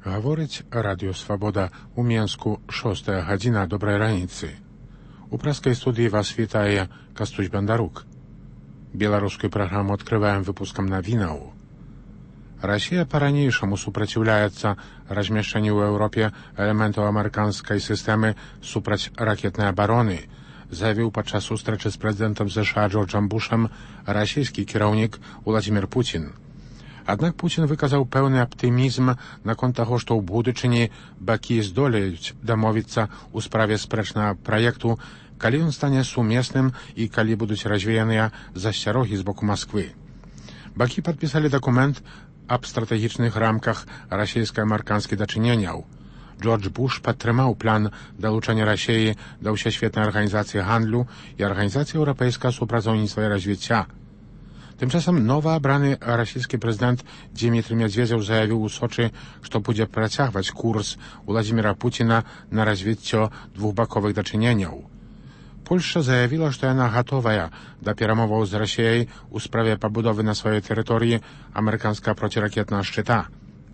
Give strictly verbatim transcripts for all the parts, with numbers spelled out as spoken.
Гаворыць радыё Свабода ў Менску шостая гадзіна добрай раніцы. У прэскай студыі вас вітае Кастусь Бандарук. Беларускую праграму открываем выпускам навінаў. Россия по-ранейшаму супраціўляецца размяшчанню ў Еўропе элементаў амерыканскай сістэмы супрацьракетнай абароны, заявіў падчас сустрэчы з прэзідэнтам ЗША Джорджам Бушам расійскі кіраўнік Уладзімір Пуцін. Аднак Пуцін выказаў пэўны аптымізм наконт таго, што ў будучыні бакі здолеюць дамовіцца ў справе спрэчнага праекту, калі ён стане сумесным і калі будуць развеяныя засцярогі з боку Масквы. Бакі падпісалі дакумент аб стратэгічных рамках расійска-амерыканскіх дачыненняў. Джордж Буш падтрымаў план далучання Расіі да ўсесветнай арганізацыі гандлю і арганізацыі еўрапейскага супрацоўніцтва і развіцця. Тым часам новаабраны расійскі прэзідэнт Дзімітрый Медведзеў заявіў у Сочы, што будзе працягваць курс Уладзіміра Пуціна на развіццё двухбаковых дачыненняў. Польшча заявіла, што яна гатовая да перамоваў з Расіяй у справе пабудовы на сваёй тэрыторыі амерыканскага проціракетнага шчыта.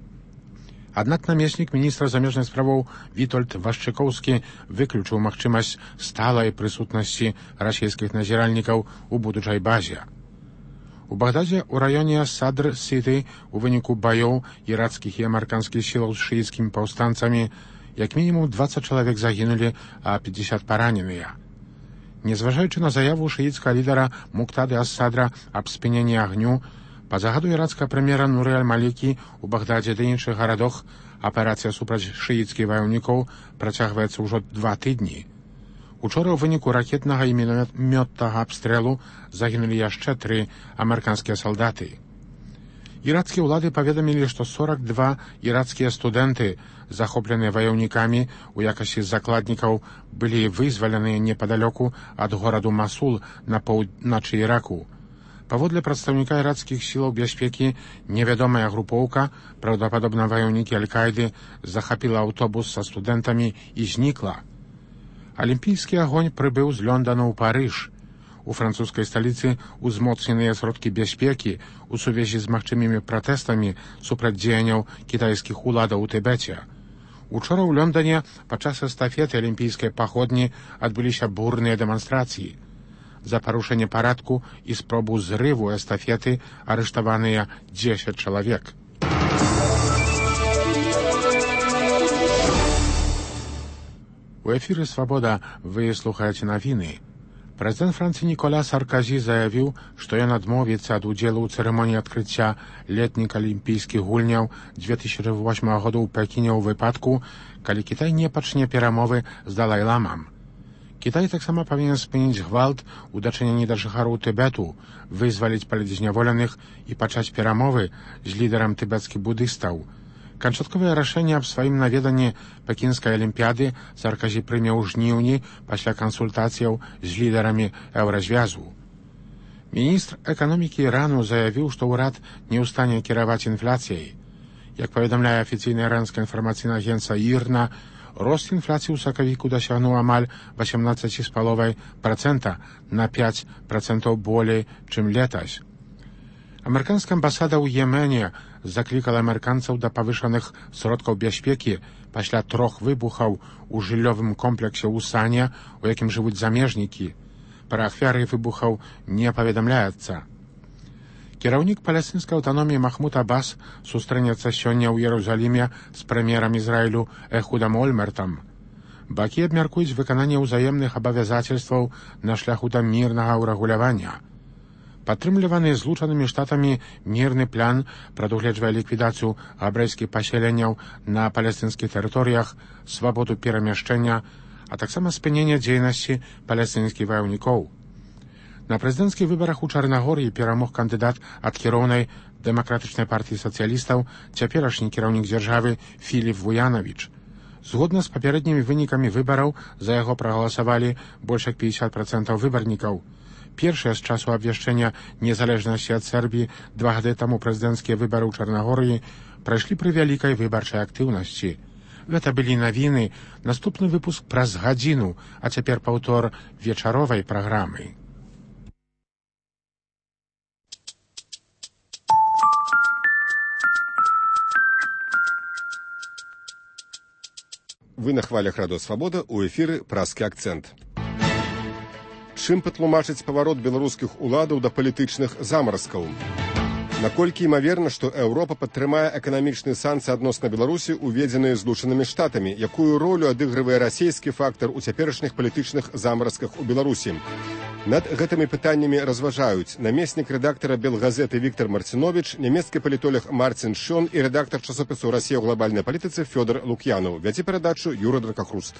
Аднак намеснік міністра замежных справаў Вітольд Вашчыкоўскі выключыў магчымасць сталай прысутнасці расійскіх назіральнікаў у будучай базе. У Багдадзе ў раёне Садр-Сіты у выніку баёў іракскіх і амерыканскіх сілаў з шыіцкімі паўстанцамі як мінімум дваццаць чалавек загінулі, а пятьдесят параненыя. Незважаючы на заяву шыіцкага лідара Муктады Ас-Садра аб спыненні агню, па загаду іракскага прэм'ера Нуры аль-Малікі у Багдадзе ды іншых гарадах аперацыя супраць шыіцкіх ваяўнікоў працягваецца ўжо два тыдні. Учора ў выніку ракетнага і мінамётнага абстрэлу загінулі яшчэ тры амерыканскія салдаты. Іракскія ўлады паведамілі, што сорок два іракскія студэнты, захопленыя ваяўнікамі у якасці закладнікаў, былі вызваленыя непадалёку ад гораду Масул на поўначы Іраку. Паводле прадстаўніка іракскіх сілаў бяспекі, невядомая групоўка, праўдападобна ваяўнікі Аль-Каіды, захапіла аўтобус са студэнтамі і знікла. Алімпійскі агонь прыбыў з Лондона ў Парыж. У французскай сталіцы узмоцненыя сродкі бяспекі у сувязі з магчымымі пратэстамі супраць дзеянняў кітайскіх уладаў у Тыбеце. Учора ў Лондоне падчас эстафеты алімпійскай паходні адбыліся бурныя дэманстрацыі. За парушэнне парадку і спробу зрыву эстафеты арыштаваныя дзесяць чалавек. У эфіры «Свабода» вы слухаеце навіны. Прэзідэнт Францыі Ніколя Сарказі заявіў, што ён адмовіцца ад удзелу ў цырымоніі адкрыцця летніх алімпійскіх гульняў две тысячи восьмага году ў Пекіне ў выпадку, калі Кітай не пачне перамовы з Далай-ламам. Кітай таксама павінен спыніць гвалт у дачыненні да жыхароў Тыбету, вызваліць палітзняволеных і пачаць перамовы з лідарам тыбецкіх будыстаў. Канчатковае рашэнне аб сваім наведанні Пекінскай алімпіяды Сарказі прыме ў жніўні пасля кансультацыяў з лідарамі еўразвязу. Міністр эканомікі Ірану заявіў, што ўрад не ў стане кіраваць інфляцыяй. Як паведамляе афіцыйная іранская інфармацыйная агенцыя ІРНА, рост інфляцыі ў сакавіку дасягнуў амаль восемнадцать з паловай процента на пять процентаў болей, чым летась. Амерыканская амбасада ў Йемене заклікала амерыканцаў да павышаных сродкаў бяспекі пасля трох выбухаў у жыллёвым комплексе ў Сане, у якім жывуць замежнікі. Пра ахвяры выбухаў не паведамляецца. Кіраўнік палестынскай аўтаноміі Махмуд Аббас сустрэнецца сёння ў Іерусаліме з прэм'ерам Ізраілю Эхудам Ольмертам. Бакі абмяркуюць выкананне ўзаемных абавязацельстваў на шляху да мірнага ўрэгулявання. Падтрымліваны злучанымі штатамі мірны план прадугледжвае ліквідацыю габрэйскіх паселенняў на палестынскіх тэрыторыях, свабоду перамяшчэння, а таксама спынення дзейнасці палестынскіх ваяўнікоў. На прэзідэнцкіх выбарах у Чарнагорыі перамог кандыдат ад кіроўнай дэмакратычнай партыі сацыялістаў, цяперашні кіраўнік дзяржавы Філіп Вуянавіч. Згодна з папярэднімі вынікамі выбараў за яго прагаласавалі больш як пятьдесят процентаў выбарнікаў. Першыя з часу абвяшчэння незалежнасці ад Сербіі два гады таму прэзідэнцкія выбары ў Чарнагорыі прайшлі пры вялікай выбарчай актыўнасці. Гэта былі навіны, наступны выпуск праз гадзіну, а цяпер паўтор вечаровай праграмы. Вы на хвалях Радыё Свабода, у эфіры празкі акцэнт. Чым патлумачыць паварот беларускіх уладаў да палітычных замаразкаў? Наколькі імаверна, што Еўропа падтрымае эканамічныя санкцыі адносна Беларусі, уведзеныя Злучанымі Штатамі? Якую ролю адыгрывае расійскі фактар у цяперашніх палітычных замаразках у Беларусі? Над гэтымі пытаннямі разважаюць намеснік рэдактара Белгазеты Віктор Марціновіч, нямецкі палітолог Марцін Шон і рэдактар часопісу «Расія ў глобальнай палітыцы» Фёдор Лук'янаў. Вядзе перадачу Юра Дракахруст.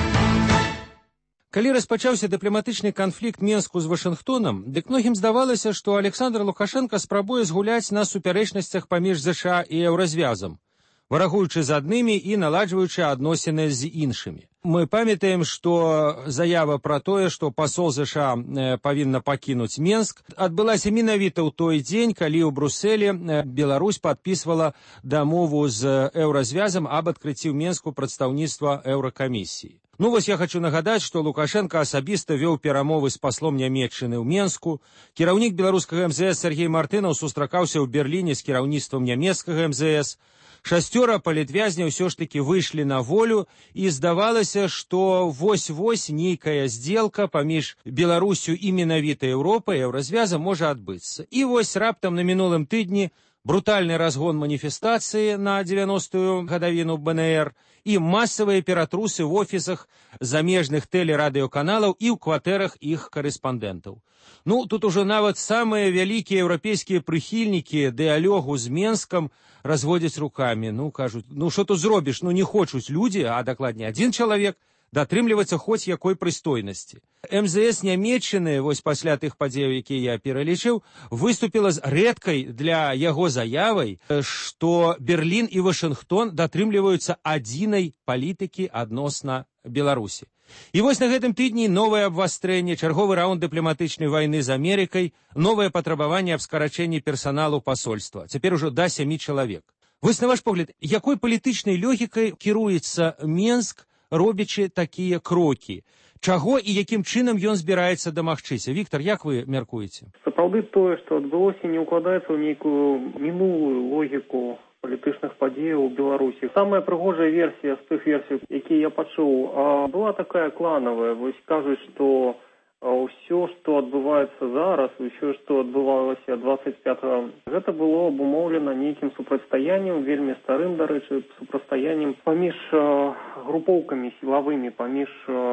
Калі распачаўся дыпламатычны канфлікт Менску з Вашынгтонам, дык многім здавалася, што Александр Лукашенка спрабуе згуляць на супярэчнасцях паміж ЗША і еўразвязам, варагуючы з аднымі і наладжваючы адносіны з іншымі. Мы памятаем, што заява пра тое, што пасол ЗША павінна пакінуць Менск, адбылася менавіта ў той дзень, калі ў Брусэле Беларусь падпісвала дамову з еўразвязам аб адкрыцці ў Менску прадстаўніцтва Еўракамісіі. Ну вось я хочу нагадаць, што Лукашенко асабіста вёў перамовы з паслом Нямецчыны ў Менску. Кіраўнік беларускага эм зэ эс Сергей Мартынаў сустракаўся ў Берліне з кіраўніцтвам нямецкага эм зэ эс. Шасцёра палітвязняў ўсё ж такі выйшлі на волю, і здавалася, што вось-вось нейкая здзелка паміж Беларусю і менавіта Еўропай, еўразвязам можа адбыцца. І вось раптам на мінулым тыдні брутальны разгон маніфестацыі на дзевяностую гадавіну бэ эн эр і масавыя ператрусы ў офісах замежных тэлерадыёканалаў і ў кватэрах іх карэспандэнтаў. Ну, тут ужо нават самыя вялікія еўрапейскія прыхільнікі дыялогу з Менскам разводзяць рукамі. Ну, кажуць, ну што тут зробіш? Ну, не хочуць людзі, а дакладней адзін чалавек, датрымлівацца хоць якой прыстойнасці. эм зэ эс Нямецчыны, вось пасля тых падзеяў, якія я пералічыў, выступіла з рэдкай для яго заявай, што Берлін і Вашынгтон датрымліваюцца адзінай палітыкі адносна Беларусі. І вось на гэтым тыдні новае абвастрэнне, чарговы раунд дыпламатычнай вайны з Амерыкай, новае патрабаванне аб скарачэнні персаналу пасольства. Цяпер ужо да сямі чалавек. Вось на ваш погляд, якой палітычнай логікай кіруецца Менск, робячы такія крокі? Чаго і якім чынам ён збіраецца дамагчыся? Віктор, як вы мяркуеце? Сапраўды тое, што адбылося, не ўкладаецца ў нейкую мінулую логіку палітычных падзеяў у Беларусі. Самая прыгожая версія з тых версій, якія я пачуў, была такая кланавая. Вось кажуць, што ўсё, што адбываецца зараз, ўсё, што адбывалася дваццаць пятага, гэта было абумоўлена нейкім супрацьстаяннем, вельмі старым, дарэчы, супрацьстаяннем паміж групоўкамі сілавымі, паміж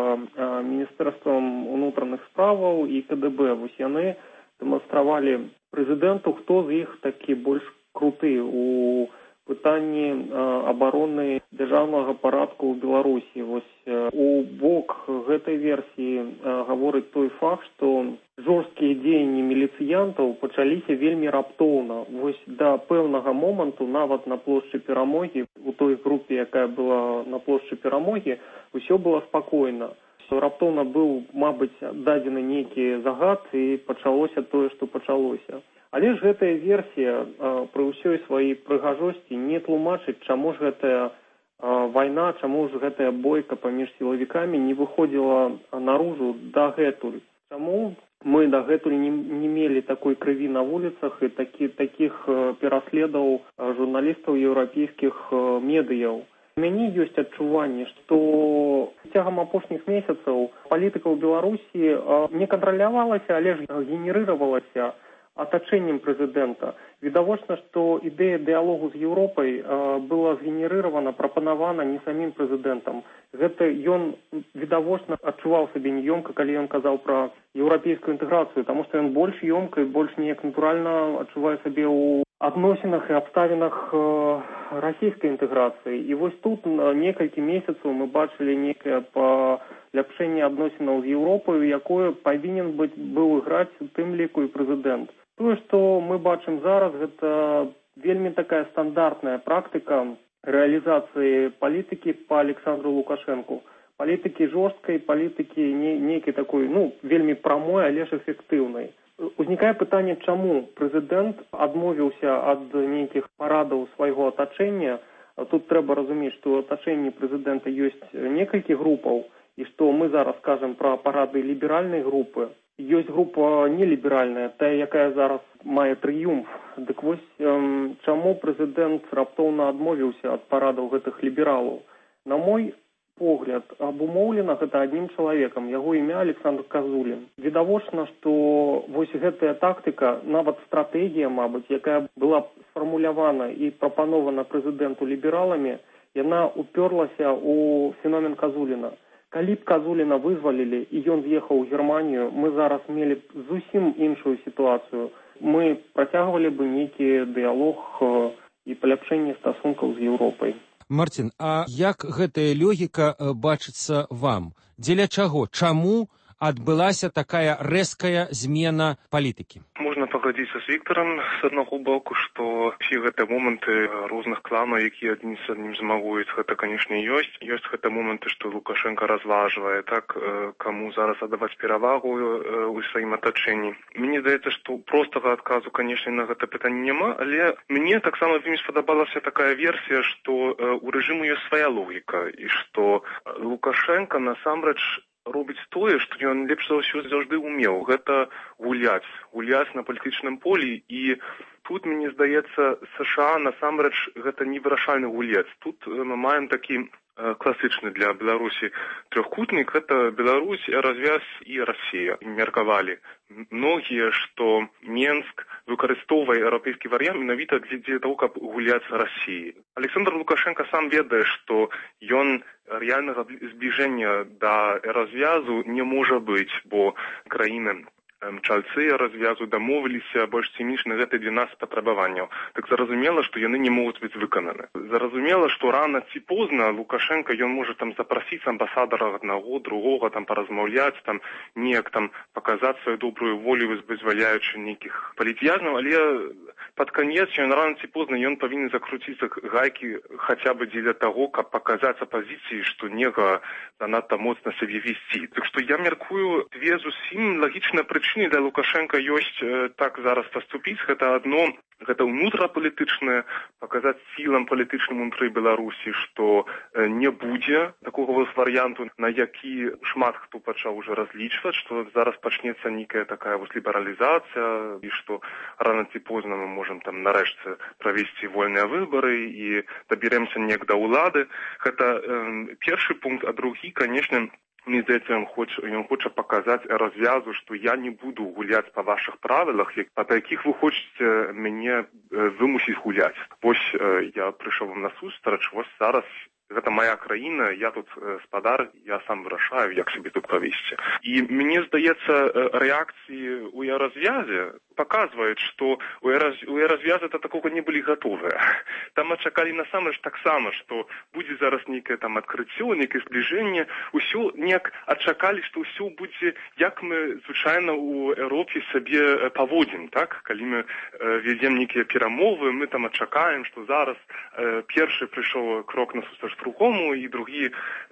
Міністэрствам унутраных справаў і ка дэ бэ. Вось яны дэманстравалі прэзідэнту, хто з іх такі больш круты у пытанні абароны дзяржаўнага парадку ў Беларусі. Вось у бок гэтай версіі гаворыць той факт, што жорсткія дзеянні міліцыянтаў пачаліся вельмі раптоўна. Вось да пэўнага моманту, нават на плошчы Перамогі, у той групе, якая была на плошчы Перамогі, усё было спакойна. Раптоўна быў, мабыць, дадзены нейкі загад, і пачалося тое, што пачалося. Але ж гэтая версія пры ўсёй сваёй прыгажосці не тлумачыць, чаму ж гэтая вайна, чаму ж гэтая бойка паміж сілавікамі не выходзіла наружу дагэтуль. Чаму мы дагэтуль не, не мелі такой крыві на вуліцах і такі, такіх пераследаў журналістаў еўрапейскіх медыяў. У мяне ёсць адчуванне, што цягам апошніх месяцаў палітыка ў Беларусі не кантралявалася, але ж генерыравалася атачэннем прэзідэнта. Відавочна, што ідэя дыялогу з Еўропай была згенерыравана, прапанавана не самім прэзідэнтам. Гэта ён, відавочна, адчуваў сабе неёмка, калі ён казаў пра еўрапейскую інтэграцыю, таму што ён больш ёмка і больш неяк натуральна адчувае сабе ў адносінах і абставінах расійскай інтэграцыі. І вось тут некалькі месяцаў мы бачылі некае паляпшэнне адносінаў з Еўропай, якое павінен быць быў іграць у тым ліку і прэзідэнт. Тое, што мы бачым зараз, гэта вельмі такая стандартная практыка рэалізацыі палітыкі па Александру Лукашэнку. Палітыкі жорсткай, палітыкі не, нейкай такой, ну, вельмі прамой, але ж эфектыўнай. Узнікае пытанне, чаму прэзідэнт адмовіўся ад нейкіх парадаў свайго атачэння. Тут трэба разумець, што ў атачэнні прэзідэнта ёсць некалькі групаў, і што мы зараз кажам пра парады ліберальнай групы. Ёсць група неліберальная, тая, якая зараз мае трыумф. Дык вось эм, чаму прэзідэнт раптоўна адмовіўся ад парадаў гэтых лібералаў? На мой погляд абумоўлена гэта аднім чалавекам, яго імя Александр Казулін. Відавочна, што вось гэтая тактыка, нават стратэгія, мабыць, якая была сфармулявана і прапанована прэзідэнту лібераламі, яна уперлася ў феномен Казуліна. Калі б Казуліна вызвалілі і ён з'ехаў у Германію, мы зараз мелі б зусім іншую сітуацыю. Мы працягвалі бы нейкі дыялог і паляпшэнне стасункаў з Еўропай. Марцін, а як гэтая логіка бачыцца вам? Дзеля чаго? Чаму адбылася такая рэзкая змена палітыкі? Можна пагадзіцца з Віктарам з аднаго боку, што ўсе гэтыя моманты розных кланаў, якія адні з адным змагуюць, гэта, канешне, ёсць. Ёсць гэтыя моманты, што Лукашенко разважвае, так, каму зараз аддаваць перавагу ў сваім атачэнні. Мне здаецца, што простага адказу, канешне, на гэта пытанне няма, але мне таксама вельмі спадабалася такая версія, што у рэжыму ёсць свая логіка, і што Лукашенко насамрэч робіць тое, што ён лепш за ўсё заўжды ўмеў. Гэта гуляць, гуляць на палітычным полі, і тут, мне здаецца, США насамрэч гэта не вырашальны гулец. Тут мы маем такі класычны для Беларусі трохкутнік, гэта Беларусь, развяз і Расія. Меркавалі многія, што Менск выкарыстоўвае еўрапейскі варыянт менавіта для того, каб гуляць з Расіяй. Александр Лукашенко сам ведае, што ён рэальнага збліжэння да развязу не можа быць, бо краіны чальцы развязу дамовіліся больш ці менш на гэтыя дванаццаць патрабаванняў. Так зразумела, што яны не могуць быць выкананы. Зразумела, што рана ці позна Лукашенко ён можа там запрасіць амбасадара аднаго, другога, там паразмаўляць, там неяк там паказаць сваю добрую волю, вызваляючы нейкіх палітв'язнаў, але пад канец ён рана ці позна ён павінен закруціць гайкі хаця бы дзеля таго, каб паказаць апазіцыі, што нега занадта моцна сябе весці. Так што я мяркую, две зусім лагічныя прычыны для Лукашенко ёсць э, так зараз паступіць. Гэта адно, гэта ўнутрапалітычнае, паказаць сілам палітычным унутры Беларусі, што э, не будзе такога вось варыянту, на які шмат хто пачаў уже разлічваць, што зараз пачнецца нейкая такая вось лібералізацыя, і што рана ці позна мы можам там нарэшце правесці вольныя выбары і дабярэмся неяк да ўлады. Гэта э, першы пункт, а другі, канешне, мне здаецца, ён хоча, ён хоча паказаць развязу, што я не буду гуляць па вашых правілах, па якіх вы хочаце мяне вымусіць гуляць. Вось я прыйшоў вам на сустрач, вось зараз гэта моя краіна, я тут спадар, я сам вырашаю, як сябе тут павесці. І мне здаецца, рэакцыі ў развязе паказваюць, што у развяза да такога не былі гатовыя. Там ачакалі насамрэч таксама, што будзе зараз нейкае там адкрыццё, нейкае збліжэнне, усё неяк ачакалі, што ўсё будзе, як мы звычайна ў Еўропе сабе паводзім, так? Калі мы вядзем нейкія перамовы, мы там ачакаем, што зараз першы прыйшоў крок насустрач другому, і другі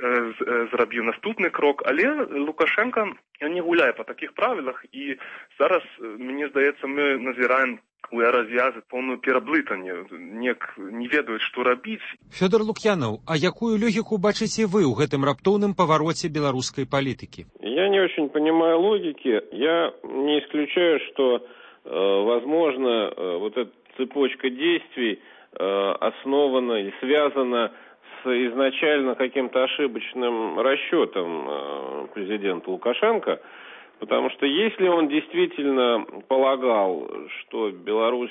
зрабіў наступны крок, але Лукашенко ён не гуляе па такіх правілах, і зараз, мне здаецца, мы назіраем у развязы поўную пераблытанне, неяк не ведаюць, што рабіць. Фёдор Лукьянов, а якую логіку бачыце вы ў гэтым раптоўным павароце беларускай палітыкі? Я не очень понимаю логики. Я не исключаю, что, э, возможно, э, вот эта цепочка действий э, основана и связана с изначально каким-то ошибочным расчетом э, президента Лукашенко, потому что если он действительно полагал, что Беларусь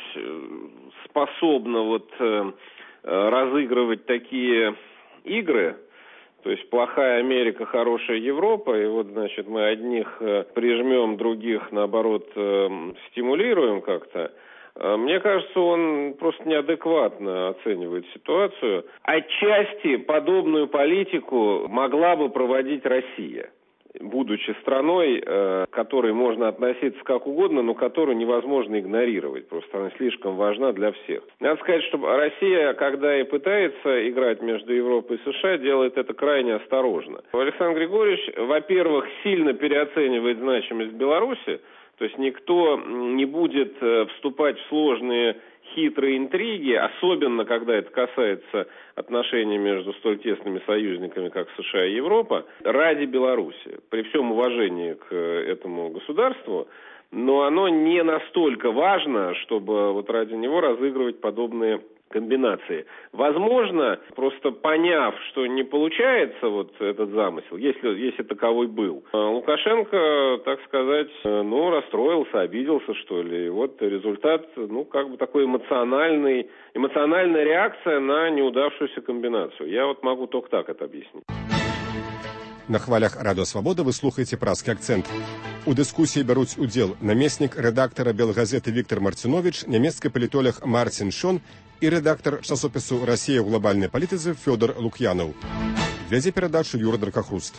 способна вот э, разыгрывать такие игры, то есть плохая Америка, хорошая Европа, и вот, значит, мы одних э, прижмем, других, наоборот, э, стимулируем как-то, мне кажется, он просто неадекватно оценивает ситуацию. Отчасти подобную политику могла бы проводить Россия, будучи страной, к которой можно относиться как угодно, но которую невозможно игнорировать. Просто она слишком важна для всех. Надо сказать, что Россия, когда и пытается играть между Европой и США, делает это крайне осторожно. Александр Григорьевич, во-первых, сильно переоценивает значимость Беларуси. То есть никто не будет вступать в сложные хитрые интриги, особенно когда это касается отношений между столь тесными союзниками, как США и Европа, ради Беларуси. При всем уважении к этому государству, но оно не настолько важно, чтобы вот ради него разыгрывать подобные комбинации. Возможно, просто поняв, что не получается вот этот замысел, если, если таковой был, Лукашенко, так сказать, ну, расстроился, обиделся, что ли. И вот результат, ну, как бы такой эмоциональный, эмоциональная реакция на неудавшуюся комбинацию. Я вот могу только так это объяснить. На хвалях Радио Свабода вы слухаеце празкі акцэнт. У дыскусіі бяруць удзел намеснік рэдактара Белгазеты Віктор Марцинович, нямецкі палітолог Марцін Шон і рэдактар часопісу «Расія ў глобальнай палітыцы» Фёдор Лук'янаў. Вядзе перадачу Юра Дракахруст.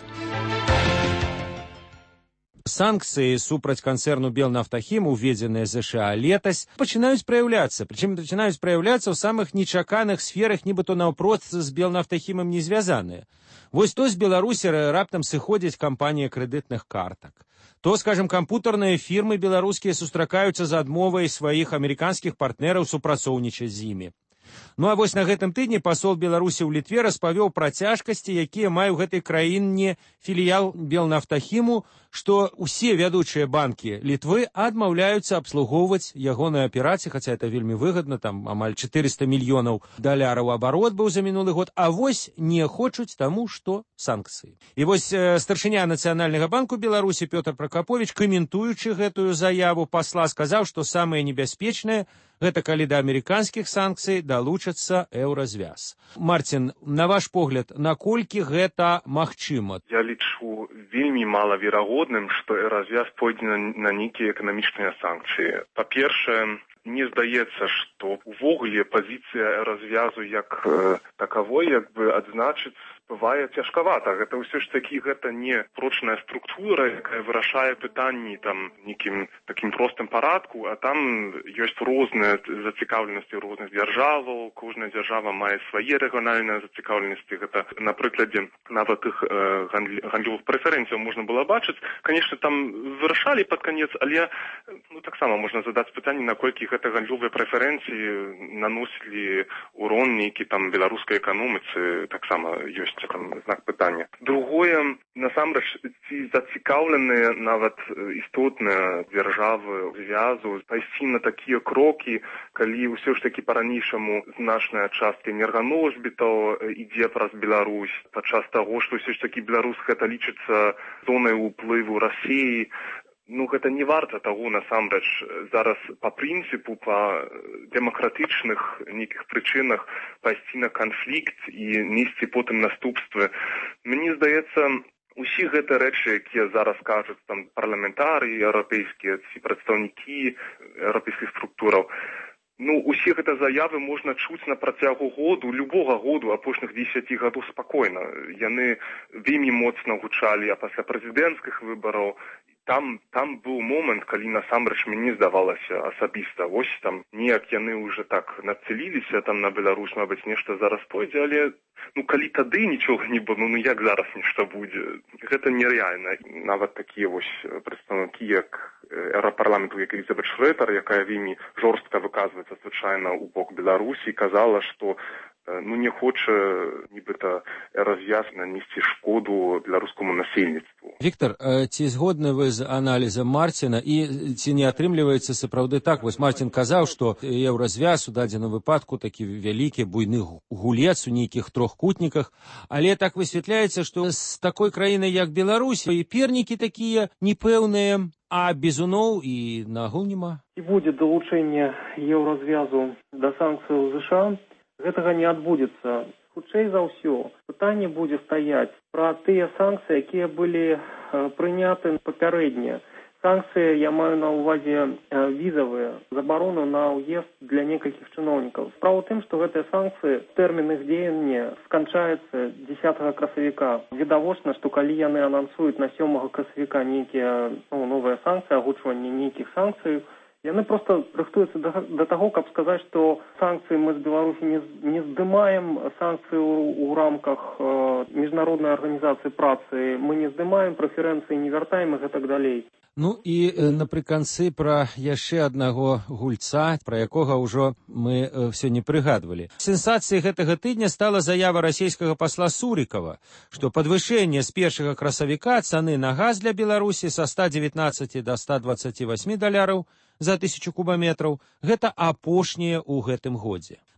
Санкцыі супраць канцэрну «Белнафтахім», уведзеныя ЗША летась, пачынаюць праяўляцца. Прычым пачынаюць праяўляцца ў самых нечаканых сферах, нібыто наўпрост з «Белнафтахімам» не звязаныя. Вось то з Беларусі раптам сыходзіць кампанія крэдытных картак. То, скажем, кампутарныя фірмы беларускія сустракаюцца з адмовай сваіх амерыканскіх партнераў супрацоўнічаць з імі. Ну а вось на гэтым тыдні пасол Беларусі ў Літве распавёў пра цяжкасці, якія мае ў гэтай краіне філіял «Белнафтахіму», што ўсе вядучыя банкі Літвы адмаўляюцца абслугоўваць ягоныя аперацыі, хаця это вельмі выгадна, там амаль чатырыста мільёнаў даляраў абарот быў за мінулы год, а вось не хочуць таму, што санкцыі. І вось э, старшыня Нацыянальнага банку Беларусі Пётр Пракаповіч, каментуючы гэтую заяву пасла, сказаў, што самае небяспечнае гэта калі да амерыканскіх санкцый далучыцца еўразвяз. Марцін, на ваш погляд, наколькі гэта магчыма? Я лічу вельмі малаверагодным, што еўразвяз пойдзе на, на нейкія эканамічныя санкцыі. Па-першае, мне здаецца, што увогуле пазіцыя еўразвязу як э, такавой, як бы адзначыць, бывае цяжкавата. Гэта ўсё ж такі гэта не прочная структура, якая вырашае пытанні там нейкім такім простым парадку, а там ёсць розныя зацікаўленасці розных дзяржаваў, кожная дзяржава мае свае рэгіянальныя зацікаўленасці. Гэта на прыкладзе нават тых э, гандлёвых прэферэнцыяў можна было бачыць. Канешне, там вырашалі пад канец, але ну, таксама можна задаць пытанне, наколькі гэта гандлёвыя прэферэнцыі наносілі урон нейкі там беларускай эканоміцы, таксама ёсць там знак пытання. Другое, насамрэч, ці зацікаўленыя нават істотныя дзяржавы звязу пайсці на такія крокі, калі ўсё ж такі па-ранейшаму значная частка энерганосьбітаў ідзе праз Беларусь, падчас таго, што ўсё ж такі Беларусь гэта лічыцца зонай уплыву Расіі. Ну, гэта не варта таго, насамрэч, зараз па прынцыпу, па дэмакратычных нейкіх прычынах пайсці на канфлікт і несці потым наступствы. Мне здаецца, усе гэта рэчы, якія зараз кажуць там парламентарыі еўрапейскія, ці прадстаўнікі еўрапейскіх структураў, ну, усе гэта заявы можна чуць на працягу году, любога году, апошніх дзесяці гадоў спакойна. Яны вельмі моцна гучалі, а пасля прэзідэнцкіх выбараў Там, там быў момант, калі насамрэч мне здавалася асабіста. Вось там неяк яны ўжо так нацэліліся там на Беларусь, мабыць, нешта зараз пойдзе, але ну калі тады нічога не было, ну як зараз нешта будзе? Гэта нерэальна. Нават такія вось прадстаўнікі, як еўрапарламенту, як Элізабет Шрэдер, якая вельмі жорстка выказваецца звычайна ў бок Беларусі, казала, што ну не хоча нібыта развяз нанесці шкоду беларускаму насельніцтву. Віктор, ці згодны вы з аналізам Марціна і ці не атрымліваецца сапраўды так? Вось Марцін казаў, што еўразвяз у дадзеным выпадку такі вялікі буйны гулец у нейкіх трохкутніках, але так высвятляецца, што з такой краінай як Беларусь і пернікі такія непэўныя, а бізуноў і нагул няма. І будзе далучэнне еўразвязу да санкцыяў ЗША. Гэтага не адбудзецца. Хутчэй за ўсё, пытанне будзе стаяць пра тыя санкцыі, якія былі э, прыняты папярэдне. Санкцыі, я маю на ўвазе э, візавыя, забарону на ўезд для некалькіх чыноўнікаў. Справа ў тым, што гэтыя санкцыі, тэрмін іх дзеяння сканчаецца дзесятага красавіка. Відавочна, што калі яны анансуюць на сёмага красавіка нейкія ну, новыя санкцыі, агучванне нейкіх санкцый, яны проста рыхтуюцца да, да таго, каб сказаць, што санкцыі мы з Беларусі не, не здымаем, санкцыі ў, ў рамках э, міжнароднай арганізацыі працы мы не здымаем, прэферэнцыі не вяртаем і гэтак далей. Ну і э, напрыканцы пра яшчэ аднаго гульца, пра якога ўжо мы э, все не прыгадвалі. Сенсацыяй гэтага тыдня стала заява расійскага пасла Сурікава, што падвышэнне з першага красавіка цаны на газ для Беларусі са ста дзевятнаццаці да ста дваццаці васьмі даляраў за тысячу кубаметраў, гэта апошняе ў гэтым годзе.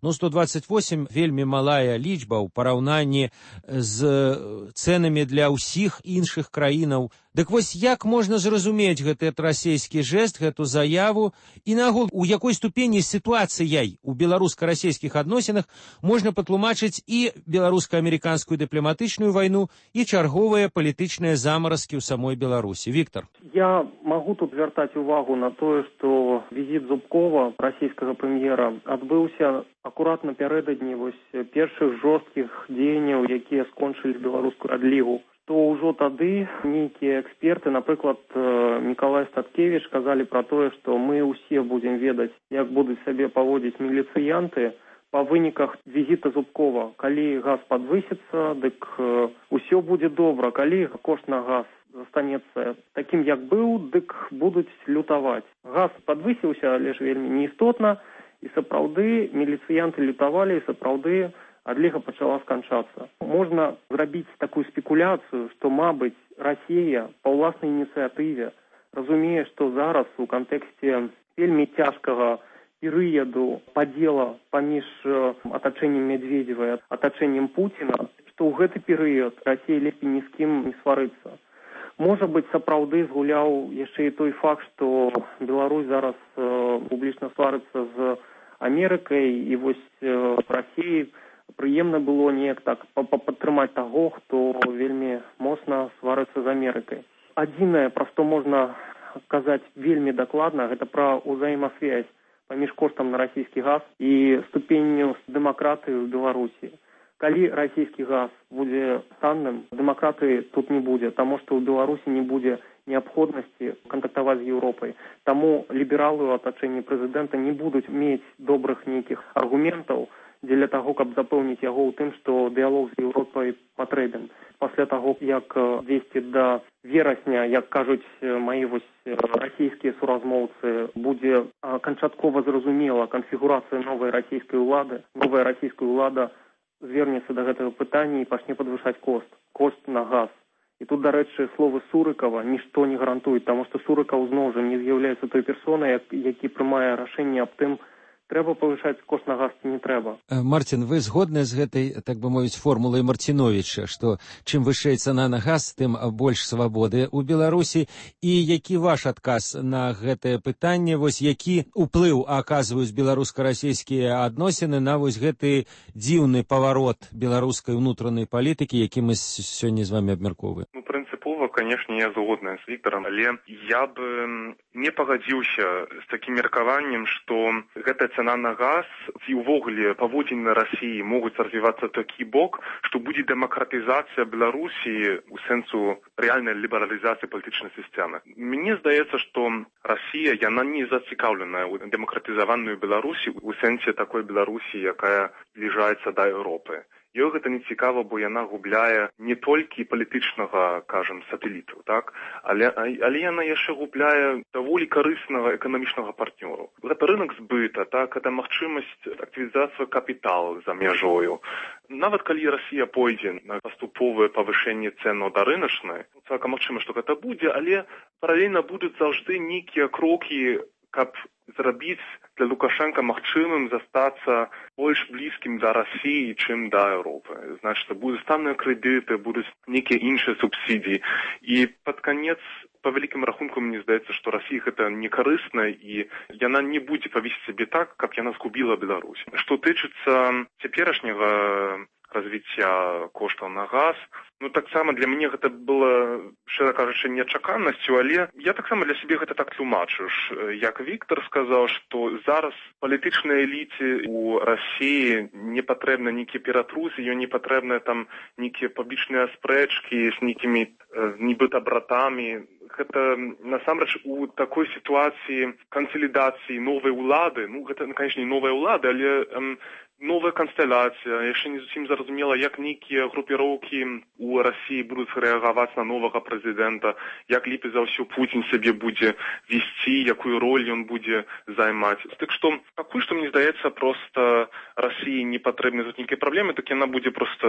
Ну, сто двадцать восемь вельмі малая лічба ў параўнанні з цэнамі для ўсіх іншых краінаў. Дык вось як можна зразумець гэты расійскі жэст, гэту заяву, і нагул, у якой ступені сітуацыяй у беларуска-расійскіх адносінах можна патлумачыць і беларуска-амерыканскую дыпламатычную вайну, і чарговыя палітычныя замаразкі ў самой Беларусі. Віктор. Я магу тут звяртаць увагу на тое, што візіт Зубкова, расійскага прэм'ера, адбыўся акурат напярэдадні вось першых жорсткіх дзеянняў, якія скончылі беларускую адлігу. То ўжо тады нейкія эксперты, напрыклад, Мікалай Статкевіч, казалі пра тое, што мы ўсе будзем ведаць, як будуць сабе паводзіць міліцыянты па выніках візіта Зубкова. Калі газ падвысіцца, дык усё будзе добра. Калі кошт на газ застанецца такім, як быў, дык будуць лютаваць. Газ падвысіўся, але ж вельмі неістотна, і сапраўды міліцыянты лютавалі, і сапраўды адліга пачала сканчацца. Можна зрабіць такую спекуляцыю, што, мабыць, Расія па ўласнай ініцыятыве разумее, што зараз у кантэксце вельмі цяжкага перыяду падзела паміж атачэннем Медведзева і атачэннем Пуціна, што ў гэты перыяд Расія лепей ні з кім не сварыцца. Можа быць, сапраўды згуляў яшчэ і той факт, што Беларусь зараз э, публічна сварыцца з Амерыкай, і вось э, Расіі прыемна было неяк так падтрымаць таго, хто вельмі моцна сварыцца з Амерыкай. Адзінае, пра што можна казаць вельмі дакладна, гэта пра ўзаемасвязь паміж коштам на расійскі газ і ступенню дэмакратыі ў Беларусі. Калі расійскі газ будзе танным, дэмакратыі тут не будзе, таму што ў Беларусі не будзе неабходнасці кантактаваць з Еўропай. Таму лібералы ў атачэнні прэзідэнта не будуць мець добрых нейкіх аргументаў дзеля таго, каб запэўніць яго ў тым, што дыялог з Еўропай патрэбен. Пасля таго, як дзесьці да верасня, як кажуць маі вось расійскія суразмоўцы, будзе канчаткова зразумела канфігурацыя новай расійскай улады, новая расійская ўлада звернецца да гэтага пытання і пачне падвышаць кошт, кошт на газ. І тут, дарэчы, словы Сурыкава нішто не гарантуюць, таму што Сурыкаў зноў жа не з'яўляецца той персонай, які прымае рашэнне аб тым, трэба павышаць кошт на газ ці не трэба. Марцін, вы згодны з гэтай, так бы мовіць, формулай Марціновіча, што чым вышэй цана на газ, тым больш свабоды ў Беларусі, і які ваш адказ на гэтае пытанне, вось які ўплыў аказваюць беларуска-расійскія адносіны на вось гэты дзіўны паварот беларускай унутранай палітыкі, які мы сёння з вами абмяркоўваем? Ну, прынцыпова, канешне, я згодная з Віктарам, але я б не пагадзіўся з такім меркаваннем, што гэтая цана на газ і ўвогуле паводзіны Расіі могуць развівацца такі бок, што будзе дэмакратызацыя Беларусі у сэнсу рэальнай лібералізацыі палітычнай сістэмы. Мне здаецца, што Расія, яна не зацікаўленая ў дэмакратызаваную Беларусі у сэнсе такой Беларусі, якая збліжаецца да Еўропы. Ёй гэта не цікава, бо яна губляе не толькі палітычнага, кажам, сатэліту, так? Але, але яна яшчэ губляе даволі карыснага эканамічнага партнёру. Гэта рынок збыта, так? Гэта магчымасць актывізацыі капіталу за мяжою. Нават калі Расія пойдзе на паступовае павышэнне цэнаў да рыначнай, цалкам магчыма, што гэта будзе, але паралельна будуць заўжды нейкія крокі, каб зрабіць для Лукашенка магчымым застацца больш блізкім да Расіі, чым да Еўропы. Значыць, будуць танныя крэдыты, будуць нейкія іншыя субсідіі. І пад канец, па вялікім рахунку, мне здаецца, што Расія гэта не карысна, і яна не будзе павесці сябе так, каб яна згубіла Беларусь. Што тычыцца цяперашняга развіцця коштаў на газ, ну, таксама для мяне гэта было, шчыра кажучы, нечаканасцю, але я таксама для сябе гэта так тлумачу. Як Віктор сказаў, што зараз палітычнай эліце ў Расіі не патрэбна нейкія ператрусы, ёй не патрэбныя там нейкія публічныя спрэчкі з нейкімі нібыта братамі. Гэта, насамрэч, у такой сітуацыі кансалідацыі новай улады, ну, гэта, канечне, не новая ўлада, але эм, новая канстэлляцыя, яшчэ не зусім зразумела, як нейкія групіроўкі у Расіі будуць рэагаваць на новага прэзідэнта, як лепей за ўсё Пуцін сябе будзе весці, якую роль ён будзе займаць. Так што, пакуль што, мне здаецца, проста Расіі не патрэбны тут нейкія праблемы, так яна будзе проста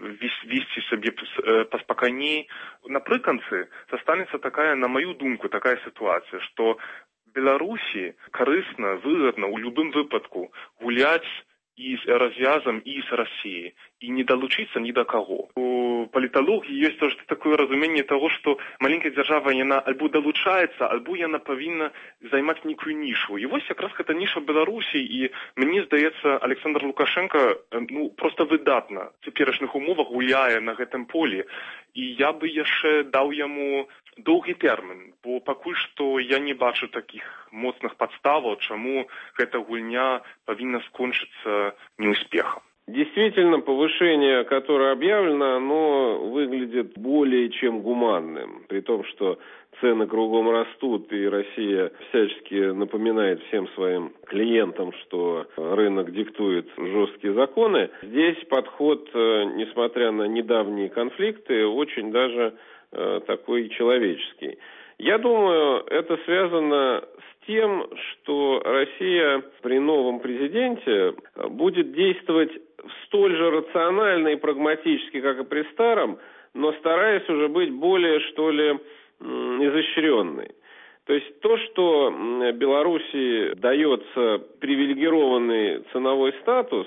весці сабе паспакайней. Напрыканцы застанецца такая, на маю думку, такая сітуацыя, што Беларусі карысна, выгадна ў любым выпадку гуляць и с развязом, и с Россией, и не долучиться ни до кого. У политологии есть тоже такое разумение того, что маленькая держава, она альбо долучается, альбо она повинна займать некую нишу. И вот как раз эта ниша Беларуси, и мне здається, Александр Лукашенко ну, просто выдатно в теперешних умовах гуляє на гэтым полі. І я бы яшчэ даў яму доўгі тэрмін, бо пакуль што я не бачу таких моцных падставаў, чаму эта гульня павінна скончыцца неуспехом. Действительно, повышение, которое объявлено, оно выглядит более чем гуманным, при том, что цены кругом растут, и Россия всячески напоминает всем своим клиентам, что рынок диктует жесткие законы. Здесь подход, несмотря на недавние конфликты, очень даже такой человеческий. Я думаю, это связано с тем, что Россия при новом президенте будет действовать столь же рационально и прагматически, как и при старом, но стараясь уже быть более, что ли, изощренной. То есть то, что Беларуси дается привилегированный ценовой статус,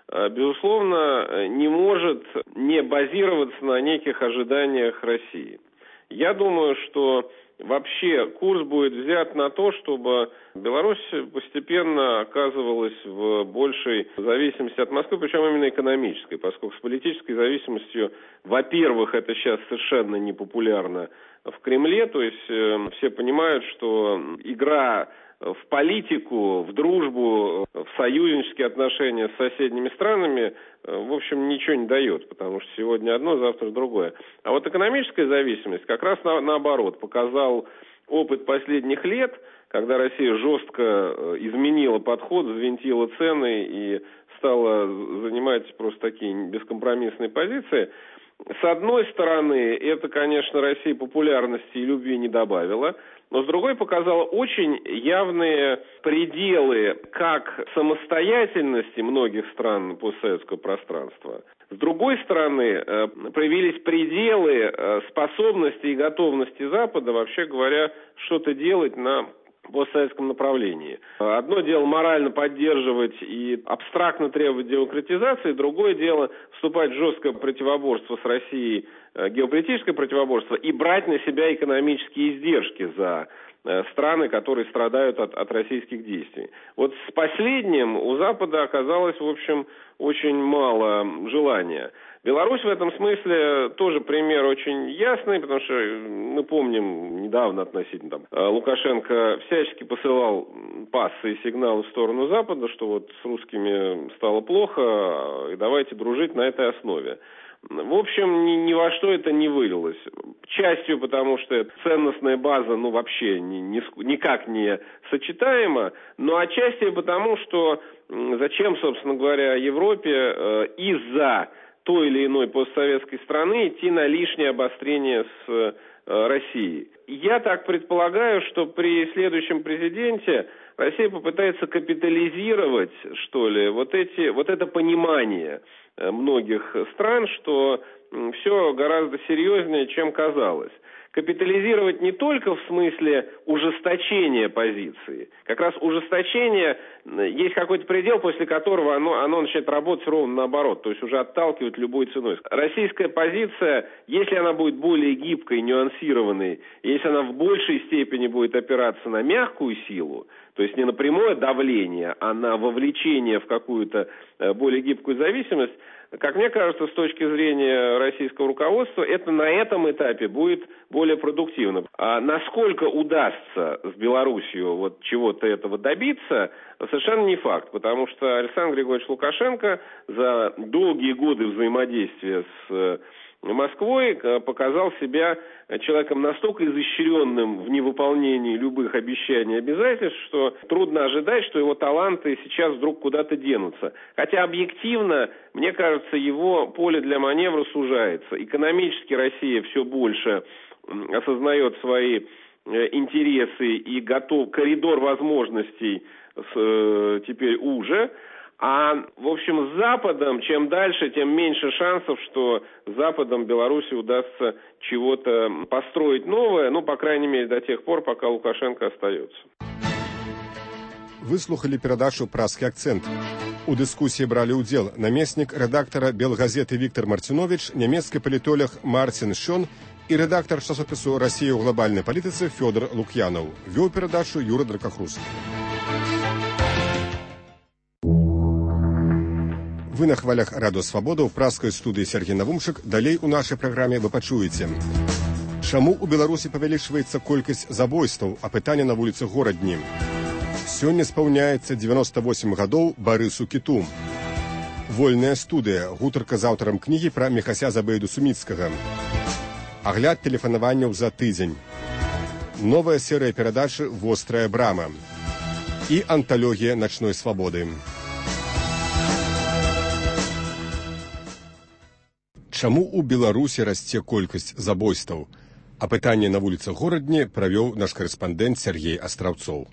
безусловно, не может не базироваться на неких ожиданиях России. Я думаю, что вообще курс будет взят на то, чтобы Беларусь постепенно оказывалась в большей зависимости от Москвы, причем именно экономической, поскольку с политической зависимостью, во-первых, это сейчас совершенно непопулярно в Кремле, то есть э, все понимают, что игра в политику, в дружбу, в союзнические отношения с соседними странами, в общем, ничего не дает, потому что сегодня одно, завтра другое. А вот экономическая зависимость как раз на, наоборот показал опыт последних лет, когда Россия жестко изменила подход, взвинтила цены и стала занимать просто такие бескомпромиссные позиции. С одной стороны, это, конечно, России популярности и любви не добавило, но с другой показала очень явные пределы как самостоятельности многих стран постсоветского пространства. С другой стороны, проявились пределы способности и готовности Запада, вообще говоря, что-то делать на постсоветском направлении. Одно дело морально поддерживать и абстрактно требовать демократизации, другое дело вступать в жесткое противоборство с Россией, геополитическое противоборство, и брать на себя экономические издержки за страны, которые страдают от, от российских действий. Вот с последним у Запада оказалось, в общем, очень мало желания. Беларусь в этом смысле тоже пример очень ясный, потому что мы помним недавно относительно там, Лукашенко всячески посылал пассы и сигналы в сторону Запада, что вот с русскими стало плохо, и давайте дружить на этой основе. В общем, ни, ни во что это не вылилось. Частью потому, что ценностная база, ну, вообще ни, ни, никак не сочетаема, но отчасти потому, что зачем, собственно говоря, Европе э, из-за той или иной постсоветской страны идти на лишнее обострение с э, Россией. Я так предполагаю, что при следующем президенте Россия попытается капитализировать, что ли, вот эти, вот это понимание многих стран, что все гораздо серьезнее, чем казалось. Капитализировать не только в смысле ужесточения позиции. Как раз ужесточение, есть какой-то предел, после которого оно, оно начинает работать ровно наоборот, то есть уже отталкивать любой ценой. Российская позиция, если она будет более гибкой, нюансированной, если она в большей степени будет опираться на мягкую силу, то есть не на прямое давление, а на вовлечение в какую-то более гибкую зависимость, как мне кажется, с точки зрения российского руководства, это на этом этапе будет более продуктивно. А насколько удастся с Белоруссией вот чего-то этого добиться, совершенно не факт, потому что Александр Григорьевич Лукашенко за долгие годы взаимодействия с Москвой показал себя человеком настолько изощренным в невыполнении любых обещаний и обязательств, что трудно ожидать, что его таланты сейчас вдруг куда-то денутся. Хотя объективно, мне кажется, его поле для маневра сужается. Экономически Россия все больше осознает свои интересы и готов, коридор возможностей теперь уже. А, в общем, с Западом, чем дальше, тем меньше шансов, что с Западом Беларуси удастся чего-то построить новое, ну, по крайней мере, до тех пор, пока Лукашенко остается. Вы слухали перадачу «Праскі акцэнт». У дыскусіі бралі ўдзел намеснік рэдактара «Белгазеты» Віктор Марціновіч, нямецкі палітолог Марцін Шон і рэдактар часопісу «Расія ў глобальнай палітыцы» Фёдор Лук'янаў. Вёў перадачу Юра Дракахрус. Вы на хвалях Радыё Свабода ў праскай студыі Сергей Навумчык. Далей у нашай праграме вы пачуеце. Чаму у Беларусі павялічваецца колькасць забойстваў, а пытанне на вуліцах горадні? Сёння спаўняецца дзевяноста восем гадоў Барысу Кіту. Вольная студыя. Гутарка з аўтарам кнігі пра Міхася Забейду Суміцкага. Агляд тэлефанаванняў за тыдзень. Новая серыя перадачы «Вострая брама». І анталогія начной свабоды. Чаму у Беларусі расце колькасць забойстваў? А пытанне на вуліцах горадні правёў наш карэспандэнт Сергей Астраўцоў.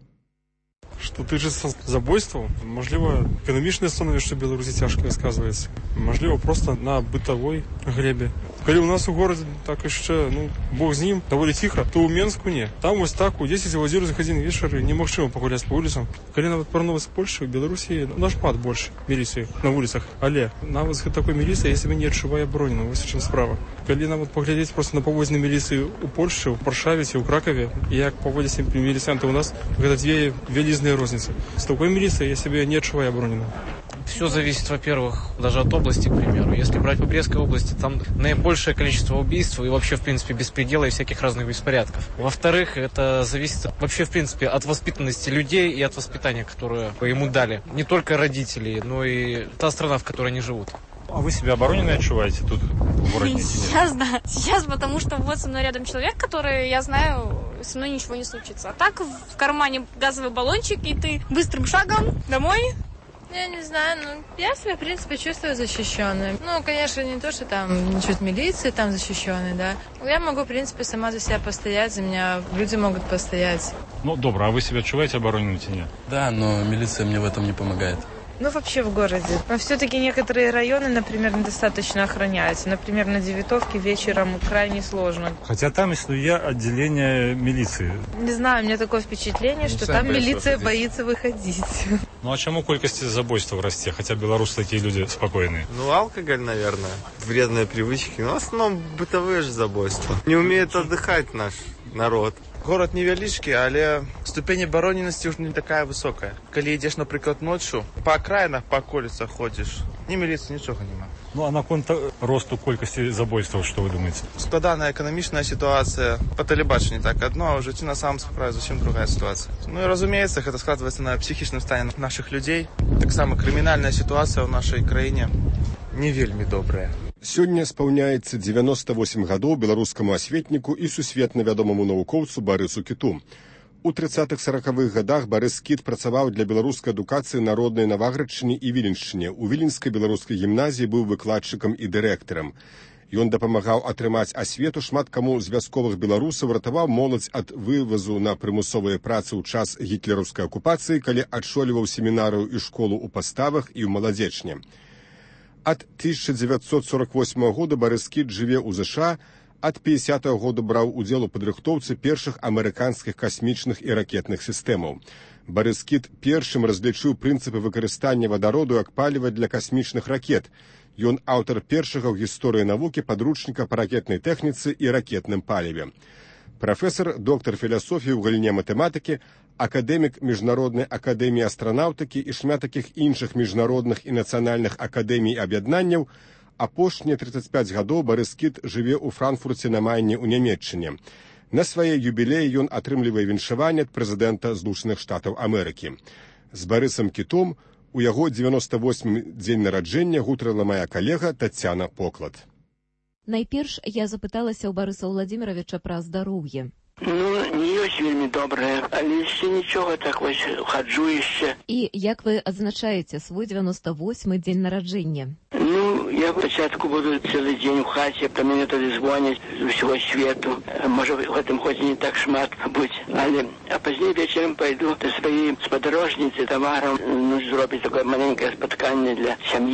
Што тычыцца забойстваў, мажліва, эканамічнае становішча Беларусі цяжкае сказваецца. Мажліва, проста на бытавой глебе. Калі ў нас у горадзе так яшчэ, ну, бог з ім, даволі ціха, то ў Менску не. Там вось так, у дзесяць о адзінаццаць гадзін вечара немагчыма пагуляць па вуліцам. Калі нават параўноўваць з Польшай, у Беларусі ну, нашмат больш міліцыі на вуліцах. Але нават з такой міліцыяй я сябе не адчуваю абаронена, вось у чым справа. Калі нават паглядзець проста на паводзіны міліцыі ў Польшчы, у Варшаве ці ў Кракаве, і як паводзяць міліцыянты ў нас, гэта дзве вялізныя розніцы. С такой милицией я себя не отчуваю обороненным. Все зависит, во-первых, даже от области, к примеру. Если брать в Брестской области, там наибольшее количество убийств и вообще, в принципе, беспредела и всяких разных беспорядков. Во-вторых, это зависит вообще, в принципе, от воспитанности людей и от воспитания, которое ему дали. Не только родители, но и та страна, в которой они живут. А вы себя обороненной отчуваете тут, в городе? Сейчас, да. Сейчас, потому что вот со мной рядом человек, который, я знаю, со мной ничего не случится. А так в кармане газовый баллончик, и ты быстрым шагом домой. Я не знаю, ну, я себя, в принципе, чувствую защищенной. Ну, конечно, не то, что там насчет милиции там защищенной, да. Я могу, в принципе, сама за себя постоять, за меня люди могут постоять. Ну, добро, а вы себя отчуваете обороненной или нет? Да, но милиция мне в этом не помогает. Ну, вообще в городе. Но все-таки некоторые районы, например, недостаточно охраняются. Например, на Девятовке вечером крайне сложно. Хотя там есть отделение милиции. Не знаю, у меня такое впечатление, что там милиция боится выходить. Ну, а чему колькости забойств расте? Хотя белорусы такие люди спокойные. Ну, алкоголь, наверное. Вредные привычки. Но в основном бытовые же забойства. Не умеет отдыхать наш народ. Город невялічкі, але ступень абароненасці ўжо не такая высокая. Калі ідзеш, напрыклад, ноччу, па акраінах, па аколіцах ходзіш, ні міліцыі, нічога няма. Ну, а наконт росту колькасці забойстваў, што вы думаеце? Складаная эканамічная сітуацыя. Па тэлебачанні так адно, а ў жыцці на самом справе зусім другая сітуацыя. Ну і, разумеецца, гэта складваецца на псіхічным стане нашых людзей. Таксама крымінальная сітуацыя ў нашай краіне не вельмі добрая. Сёння спаўняецца дзевяноста восем гадоў беларускаму асветніку і сусветна вядомаму навукоўцу Барысу Кіту. У трыццатых-саракавых гадах Барыс Кіт працаваў для беларускай адукацыі народнай на Ваградчыне і Віленшчыне. У Віленскай беларускай гімназіі быў выкладчыкам і дырэктарам. Ён дапамагаў атрымаць асвету шмат каму з вясковых беларусаў, ратаваў моладзь ад вывазу на прымусовыя працы ў час гітлераўскай акупацыі, калі адшоліваў семінарыю і школу ў Паставах і ў Маладзечне. Ад тысяча дзевяцьсот сорок восьмага года Барыс Кіт жыве ў ЗША, ад пятидесятого года браў удзел у падрыхтоўцы першых амерыканскіх касмічных і ракетных сістэмаў. Барыс Кіт першым разлічыў прынцыпы выкарыстання вадароду як паліва для касмічных ракет. Ён аўтар першага ў гісторыі навукі падручніка па ракетнай тэхніцы і ракетным паліве. Прафесар, доктар філасофіі ў галіне матэматыкі, акадэмік Міжнароднай акадэміі астранаўтыкі і шмат такіх іншых міжнародных і нацыянальных акадэмій аб'яднанняў, апошнія тридцать пять гадоў Барыс Кіт жыве ў Франкфурце на Майне ў Нямецчыне. На свае юбілеі ён атрымлівае віншаванне ад прэзідэнта Злучаных Штатаў Амерыкі. З Барысам Кітом у яго дзевяноста восьмы дзень нараджэння гутарыла мая калега Тацяна Поклад. Найперш я запыталася ў Барыса Владимировича пра здароўе. Ну, не ёсць вельмі добрае, але яшчэ нічога, так вось хаджу яшчэ. І як вы адзначаеце свой дзевяноста восьмы дзень нараджэння? Ну, я пачатку буду цэлы дзень у хаце, па мяне тады звоняць з усяго свету. Можа, в гэтым годзе не так шмат будзе, але а пазней вечарам пайду да сваёй спадарожніцы Тамарам, ну, зробіць такое маленькае спатканне для сям'і.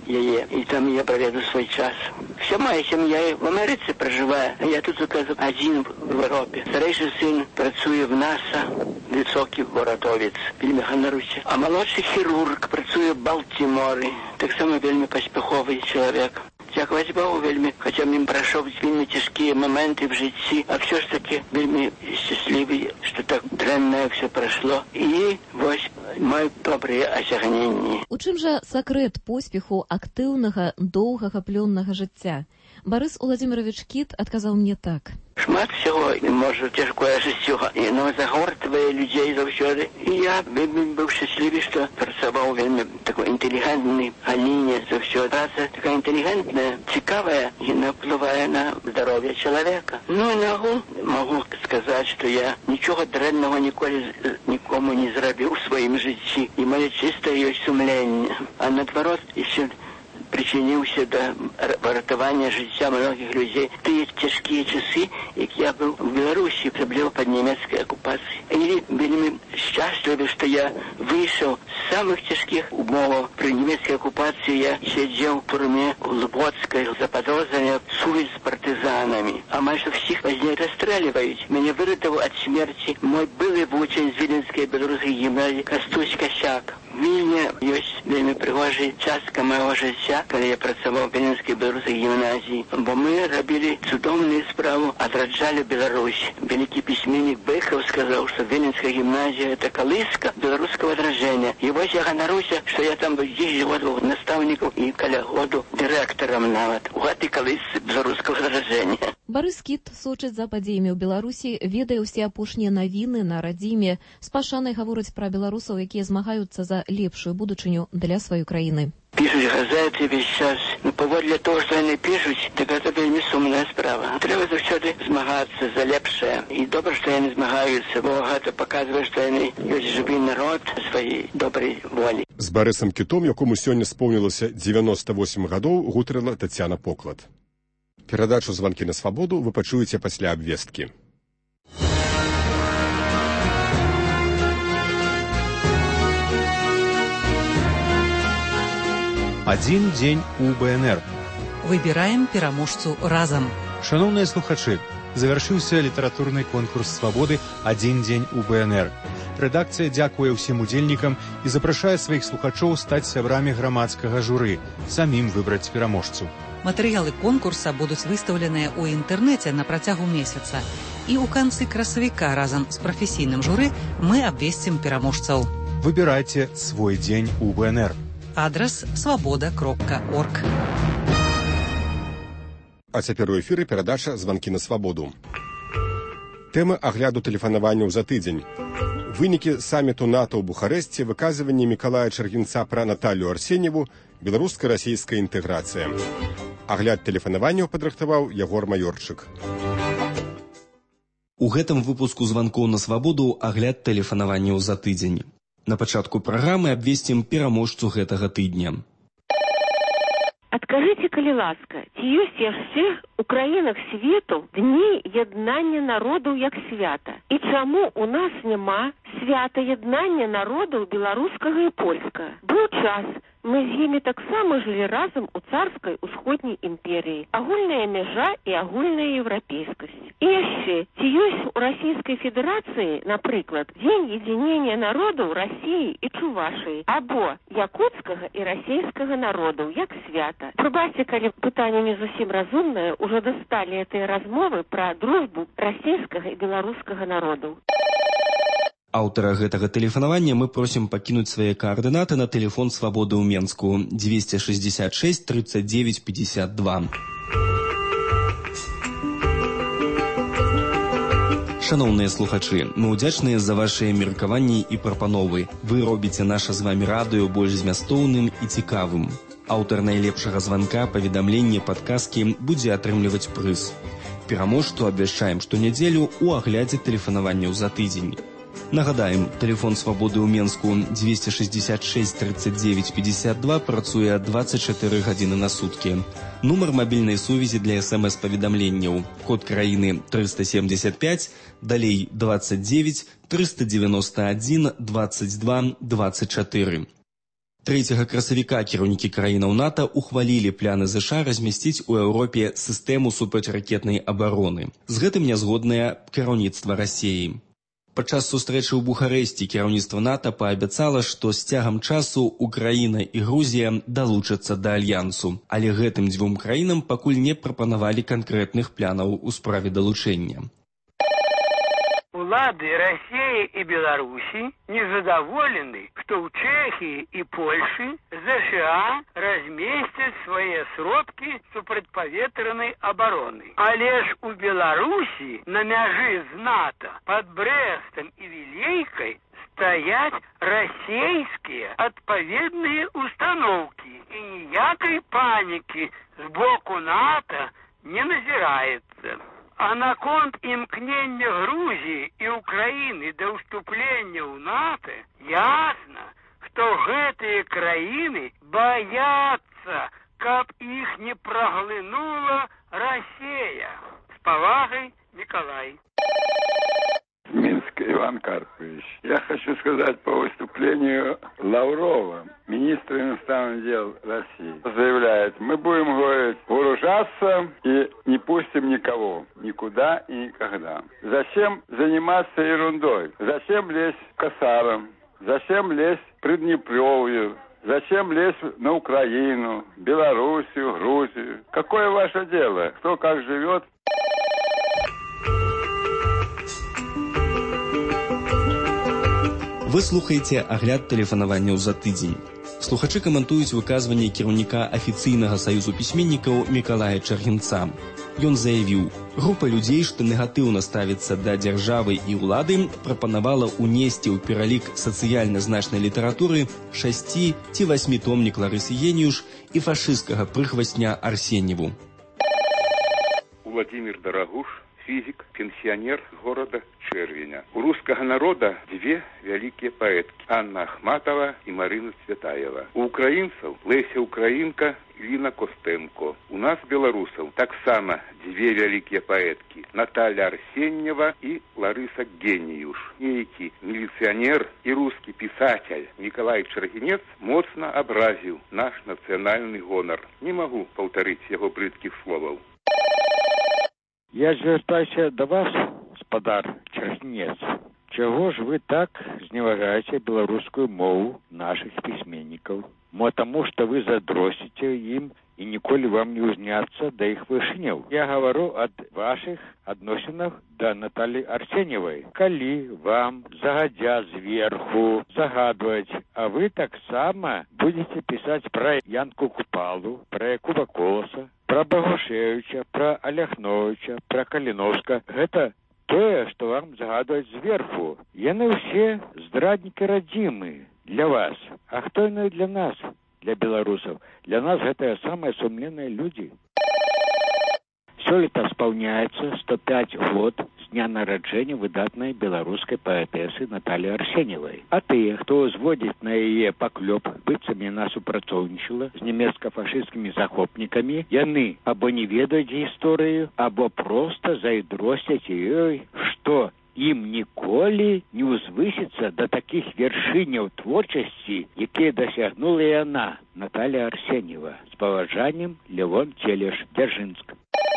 яе, и там я проведу свой час. Вся моя семья в Америке проживает, а я тут только один в Европе. Старейший сын працує в НАСА, высокий воротовец, вельми ганаручий. А молодший хирург працує в Балтиморі, так само вельми поспіховий чоловік. Дякувати Богу, вельми, хоча він пройшов вельми тяжкі моменти в житті, а все ж таки вельми щасливий, що так дрэнне все пройшло. І ось мої добрі осягнення. У чым жа сакрэт поспеху актыўнага, доўгага плённага жыцця? Барыс Уладзімірович Кіт адказаў мне так. Шмат всего, может, тяжкое жыццё, но загортвае людзей заўсёды. І я вельмі быў шчаслівы, што працаваў вельмі такой інтэлігентнай галіне заўсёды. Праца такая інтэлігентная, цікавая, і уплывае на здароўе чалавека. Ну, і нагу могу сказаць, што я нічога дрэннага ніколі нікому не зрабіў у сваім жыцці. І маё чыстае ёсць сумленне. А наадварот, яшчэ причиніўся да выратавання жыцця многіх людзей. Тыя цяжкія часы, як я быў у Беларусі, асабліва пад нямецкай акупацыяй. І вельмі шчаслівы, што я выйшаў з самых цяжкіх умоваў. Пры нямецкай акупацыі я сядзеў у турме у Лубоцкай за падозране сувязь з партызанамі. Амаль што всіх пазней расстрэльваюць. Мяне выратаваў ад смерці мой былы вучань з Віленскай беларускай гімназіі Кастусь Касяк. В Вільні ёсць вельмі прыгожая частка майго жыцця, калі я працаваў у Віленскай беларускай гімназіі, бо мы рабілі цудоўную справу, адраджалі Беларусь. Вялікі пісьменнік Бэхаў сказаў, што Віленская гімназія – это калыска беларускага адраджэння. І вось я ганаруся, што я там быў дзесяць годаў настаўнікаў і каля году дырэктарам нават у гэтай калысцы беларускага адраджэння. Барыс Кіт сочыць за падзеямі ў Беларусі, ведае ўсе апошнія навіны на радзіме, з пашанай гаворыць пра беларусаў, якія змагаюцца за лепшую будучыню для сваёй краіны. Пишуть газеты весь час. Ну, паводле того, што яны пишуть, так гэта вельмі сумная справа. Трэба заўсёды змагацца за лепшае. І добра, што яны змагаюцца, бо гэта паказвае, што яны ёсць жывы народ сваёй добрай волі. З Барысам Кітом, якому сёння споўнілася дзевяноста восем гадоў, гутарыла Тацяна Поклад. Перадачу «Званкі на свабоду» вы пачуеце пасля абвесткі. Один дзень у БНР. Выбираем пераможцу разам. Шановныя слухачы, завяршыўся літаратурны конкурс свабоды «Адзін дзень у БНР». Рэдакцыя дзякуе ўсім удзельнікам і запрашае сваіх слухачоў стаць сябрамі грамадскага журы, самім выбраць пераможцу. Матэрыялы конкурса будуць выстаўленыя ў інтэрнэце на працягу месяца. І ў канцы красавіка разам з прафесійным журы мы абвесцім пераможцаў. Выбірайце свой дзень у БНР. Адрас свабода кропка орг. А цяпер у эфіры перадача «Званкі на свабоду». Тэма агляду тэлефанаванняў за тыдзень. Вынікі саміту НАТО ў Бухарэсце, выказванні Мікалая Чаргінца пра Наталью Арсеньеву, беларуска-расійская інтэграцыя. Агляд тэлефанаванняў падрыхтаваў Ягор Маёрчык. У гэтым выпуску «Званкоў на свабоду» агляд тэлефанаванняў за тыдзень. На пачатку праграмы абвесцім пераможцу гэтага тыдня. Адкажыце, калі ласка, ці ёсць яшчэ ў краінах свету дні яднання народаў як свята? І чаму у нас няма свята яднання народаў беларускага і польскага? Быў час, мы з імі таксама жылі разам у царскай усходняй імперіі. Агульная мяжа і агульная еўрапейскасць. І яшчэ, ці ёсць у Расійскай Федэрацыі, напрыклад, дзень едзінення народаў Расіі і Чувашыі, або якутскага і расейскага народаў як свята? Прабачце, калі пытанне не зусім разумнае, ужо дасталі гэтыя размовы пра дружбу расійскага і беларускага народаў. Аўтара гэтага тэлефанавання мы просім пакінуць свае каардынаты на тэлефон свабоды ў Менску дзвесце шэсцьдзесят шэсць трыццаць дзевяць пятьдесят два. Шановныя слухачы, мы ўдзячныя за вашыя меркаванні і прапановы. Вы робіце наша з вамі радыё больш змястоўным і цікавым. Аўтар найлепшага званка, паведамлення, падказкі будзе атрымліваць прыз. Пераможцу абвяшчаем штонядзелю ў аглядзе тэлефанаванняў за тыдзень. Нагадаем, тэлефон свабоды ў Менску дзвесце шэсцьдзесят шэсць трыццаць дзевяць пятьдесят два працуе дваццаць чатыры гадзіны на суткі. Нумар мабільнай сувязі для эс эм эс-паведамленняў. Код краіны триста семьдесят пять, далей двадцать девять триста девяносто один двадцать два двадцать четыре. трэцяга красавіка кіраўнікі краінаў НАТО ухвалілі пляны ЗША размясціць у Еўропе сістэму супрацьракетнай абароны. З гэтым не згоднае кіраўніцтва Расіі. Падчас сустрэчы ў Бухарэсці кіраўніцтва НАТО паабяцала, што з цягам часу Украіна і Грузія далучацца да альянсу, але гэтым дзвюм краінам пакуль не прапанавалі канкрэтных планаў у справе далучэння. Улады России и Беларуси незадоволены, что в Чехии и Польше ЗША разместят свои сродки супрацьпаветраной обороны. А лишь у Беларуси на мяжи з НАТО под Брестом и Вилейкой стоять российские отповедные установки. И ніякой паники с боку НАТО не назирается. А наконт імкнення Грузії і Украины до уступлення ў НАТО, ясно, что гэтые краины боятся, каб их не проглынула Россия. С повагой, Николай. Минск, Иван Карпович. Я хочу сказать по выступлению Лаврова, министра иностранных дел России. Заявляет, мы будем, говорить, вооружаться и не пустим никого, никуда и никогда. Зачем заниматься ерундой? Зачем лезть к косарам? Зачем лезть к Приднепровью? Зачем лезть на Украину, Белоруссию, Грузию? Какое ваше дело? Кто как живет? Вы слухаеце агляд тэлефанаванняў за тыдзень. Слухачы каментуюць выказванне кіраўніка афіцыйнага саюзу пісьменнікаў Мікалая Чаргінца. Ён заявіў, група людзей, што негатыўна ставіцца да дзяржавы і ўлады, прапанавала ўнесці ў пералік сацыяльна значнай літаратуры шасці ці васьмітомнік Ларысы Геніюш і фашысцкага прыхвасня Арсеньеву. Владимир Дорогуш, физик, пенсионер города Червеня. У русского народа две великие поэтки – Анна Ахматова и Марина Цветаева. У украинцев Леся Украинка и Лина Костенко. У нас, белорусов, так само две великие поэтки – Наталья Арсеньева и Лариса Геніюш. Некий милиционер и русский писатель Николай Чаргинец моцно образил наш национальный гонор. Не могу повторить его брыдких словов. Я звяртаюся да вас, спадар Чаргінец. Чаго ж вы так зневажаеце беларускую мову наших пісьменнікаў? Мо таму, што вы задросіце ім і ніколі вам не ўзняцца да іх вышыняў. Я гавару ад вашых адносінах да Натальи Арсеньевой. Калі вам загадзя зверху загадваць, а вы таксама будете пісаць пра Янку Купалу, пра Якуба Коласа, пра Багушевича, пра Аляхновича, пра Каліновска. Гэта тое, што вам загадваюць зверху. Яны ўсе здраднікі радзімы для вас. А хто яны для нас, для беларусаў? Для нас гэта самыя сумленныя людзі. Сёлета спаўняецца сто пяць год з дня нараджэння выдатнай беларускай паэтэсы Натальи Арсеньевой. А тыя, хто зводзіць на яе паклёп, быццам яна супрацоўнічала з нямецка-фашысцкімі захопнікамі, яны або не ведаюць гісторыю, або проста зайдросцяць ёй, што ім ніколі не ўзвысіцца да такіх вяршыняў творчасці, якія дасягнула яна, Наталья Арсеньева. З паважаннем, Левон Телеш, Дзяржынск.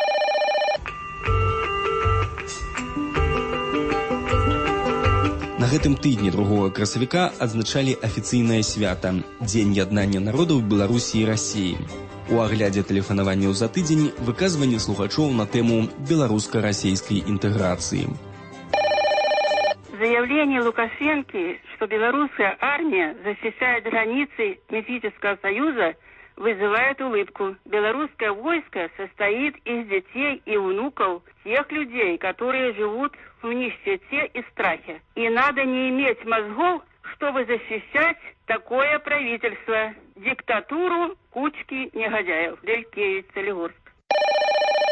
На гэтым тыдні другога красавіка адзначалі афіцыйнае свята – Дзень яднання народаў Беларусі і Расіі. У аглядзе тэлефанаванняў за тыдзень выказванне слухачоў на тэму беларуска-расійскай інтэграцыі. Заявление Лукашенко, что белорусская армия защищает границы Мефического союза, вызывает улыбку. Белорусское войско состоит из детей и внуков тех людей, которые живут в нищете и страхе. И надо не иметь мозгов, чтобы защищать такое правительство. Диктатуру кучки негодяев. Делькевич, Солигорск.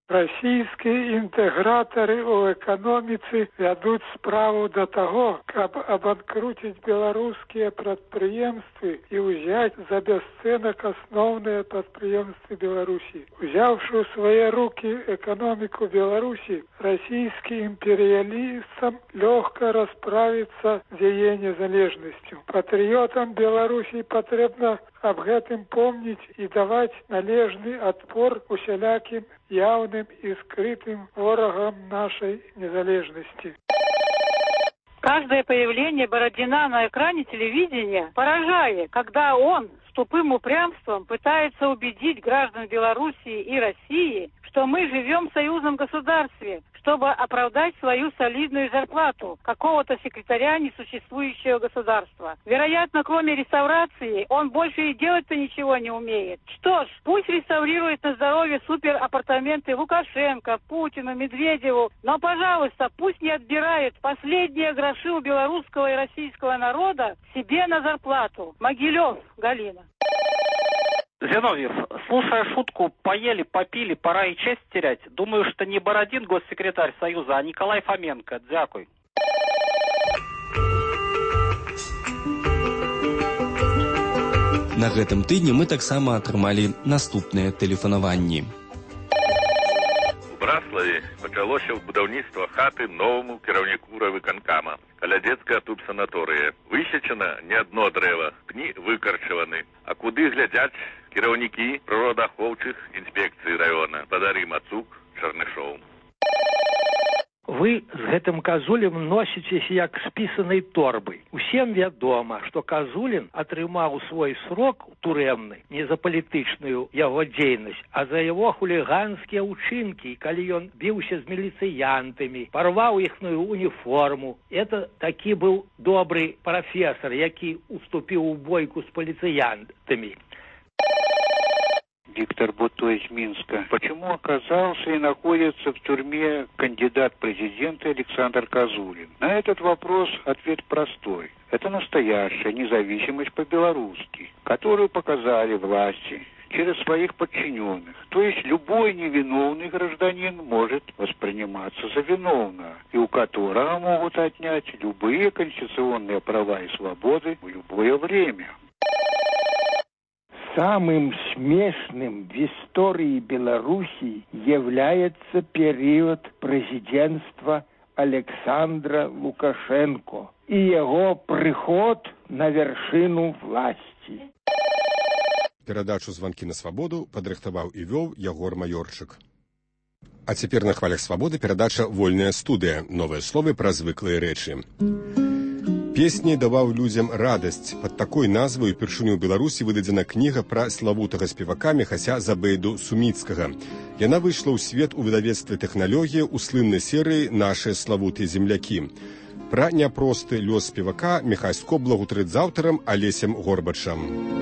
Расійскія інтэгратары ў эканоміцы вядуць справу да таго, каб абанкруціць беларускія прадпрыемствы і ўзяць за бясцэнак асноўныя прадпрыемствы Беларусі. Узяўшы ў свае рукі эканоміку Беларусі, расійскі імперыялістам лёгка расправіцца з яе незалежнасцю. Патрыётам Беларусі патрэбна аб гэтым помніць і даваць належны адпор усялякім явным и скрытым ворогам нашей незалежности. Каждое появление Бородина на экране телевидения поражает, когда он с тупым упрямством пытается убедить граждан Белоруссии и России, что мы живем в союзном государстве, чтобы оправдать свою солидную зарплату какого-то секретаря несуществующего государства. Вероятно, кроме реставрации, он больше и делать-то ничего не умеет. Что ж, пусть реставрирует на здоровье суперапартаменты Лукашенко, Путину, Медведеву, но, пожалуйста, пусть не отбирает последние гроши у белорусского и российского народа себе на зарплату. Могилев, Галина. Зиновьев, слушая шутку «поели, попили, пора и честь терять», думаю, что не Бородин госсекретарь Союза, а Николай Фоменко. Дякуй. На гэтым тыдні мы таксама атрымалі наступныя тэлефанаванні. У Браславе пачалося будаўніцтва хаты новаму кіраўніку райвыканкама. Каля дзецкага тут санаторыя. Высечана не адно дрэва, пні выкарчаваны. А куды глядзяць кіраўнікі прыродаахоўчых інспекцый раёна? Спадары Мацук, Чарнышоў. Вы з гэтым Казулем носіцеся як з пісанай торбай. Усім вядома, што Казулін атрымаў свой срок турэмны не за палітычную яго дзейнасць, а за яго хуліганскія ўчынкі, калі ён біўся з міліцыянтамі, парваў іхную уніформу. Это такі быў добры прафесар, які уступіў у бойку з паліцыянтамі. Виктор Бутой из Минска. Почему оказался и находится в тюрьме кандидат в президенты Александр Казулин? На этот вопрос ответ простой. Это настоящая независимость по-белорусски, которую показали власти через своих подчиненных. То есть любой невиновный гражданин может восприниматься за виновного, и у которого могут отнять любые конституционные права и свободы в любое время. Самым смешным в истории Беларуси является период президентства Александра Лукашенко и его приход на вершину власти. Перадачу «Звонки на свободу» падрыхтаваў і вёў Ягор Маёрчык. А цяпер на хвалях свабоды перадача «Вольная студыя». Новыя словы пра звыклыя рэчы. Песняй даваў людзям радасць. Пад такой назвай упершыню ў Беларусі выдадзена кніга пра славутага спевака Міхася Забейду Суміцкага. Яна выйшла ў свет у выдавецтве «Тэхналогія» у слыннай серыі «Нашыя славутыя землякі». Пра няпросты лёс спевака Міхась Скобла гутрыць з аўтарам Алесем Горбачам.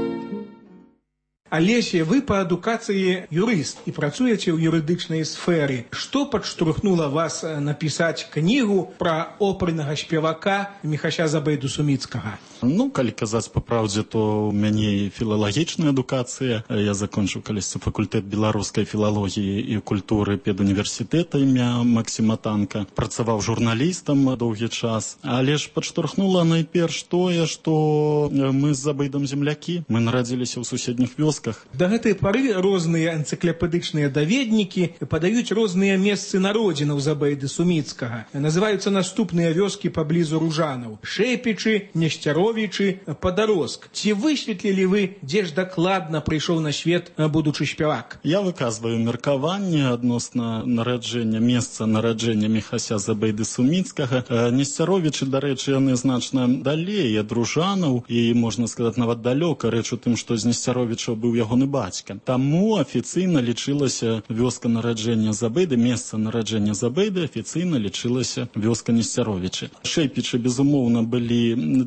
Алеся, вы па адукацыі юрыст і працуеце ў юрыдычнай сферы. Што падштурхнула вас напісаць кнігу пра опернага спевака Міхася Забейду Суміцкага? Ну, калі казаць па праўдзе, то ў мяне філалагічная адукацыя. Я закончыў калісьці факультэт беларускай філалогіі і культуры педуніверсітэта імя Максіма Танка. Працаваў журналістам доўгі час. Але ж падштурхнула найперш тое, што мы з Забейдам землякі. Мы нарадзіліся ў суседніх вёсках. Да гэтай пары розныя энцыклапедычныя даведнікі падаюць розныя месцы народзінаў Забейды Суміцкага. Называюцца наступныя вёскі паблізу Ружанаў: Шэпічы, Несцяровічы, Падароск. Ці высветлілі вы, дзе ж дакладна прыйшоў на свет будучы спявак? Я выказваю меркаванне адносна нараджэння, месца нараджэння Міхася Забейды Суміцкага. Несцяровічы, дарэчы, яны значна далей ад Ружанаў і, можна сказаць, нават далёка. Рэч у тым, што з Несцяровічаў быў ягоны бацька. Таму афіцыйна лічылася вёска нараджэння Забейды, месца нараджэння Забейды афіцыйна лічылася вёска Несцяровічы. Шэпічы, безумоўна, былі для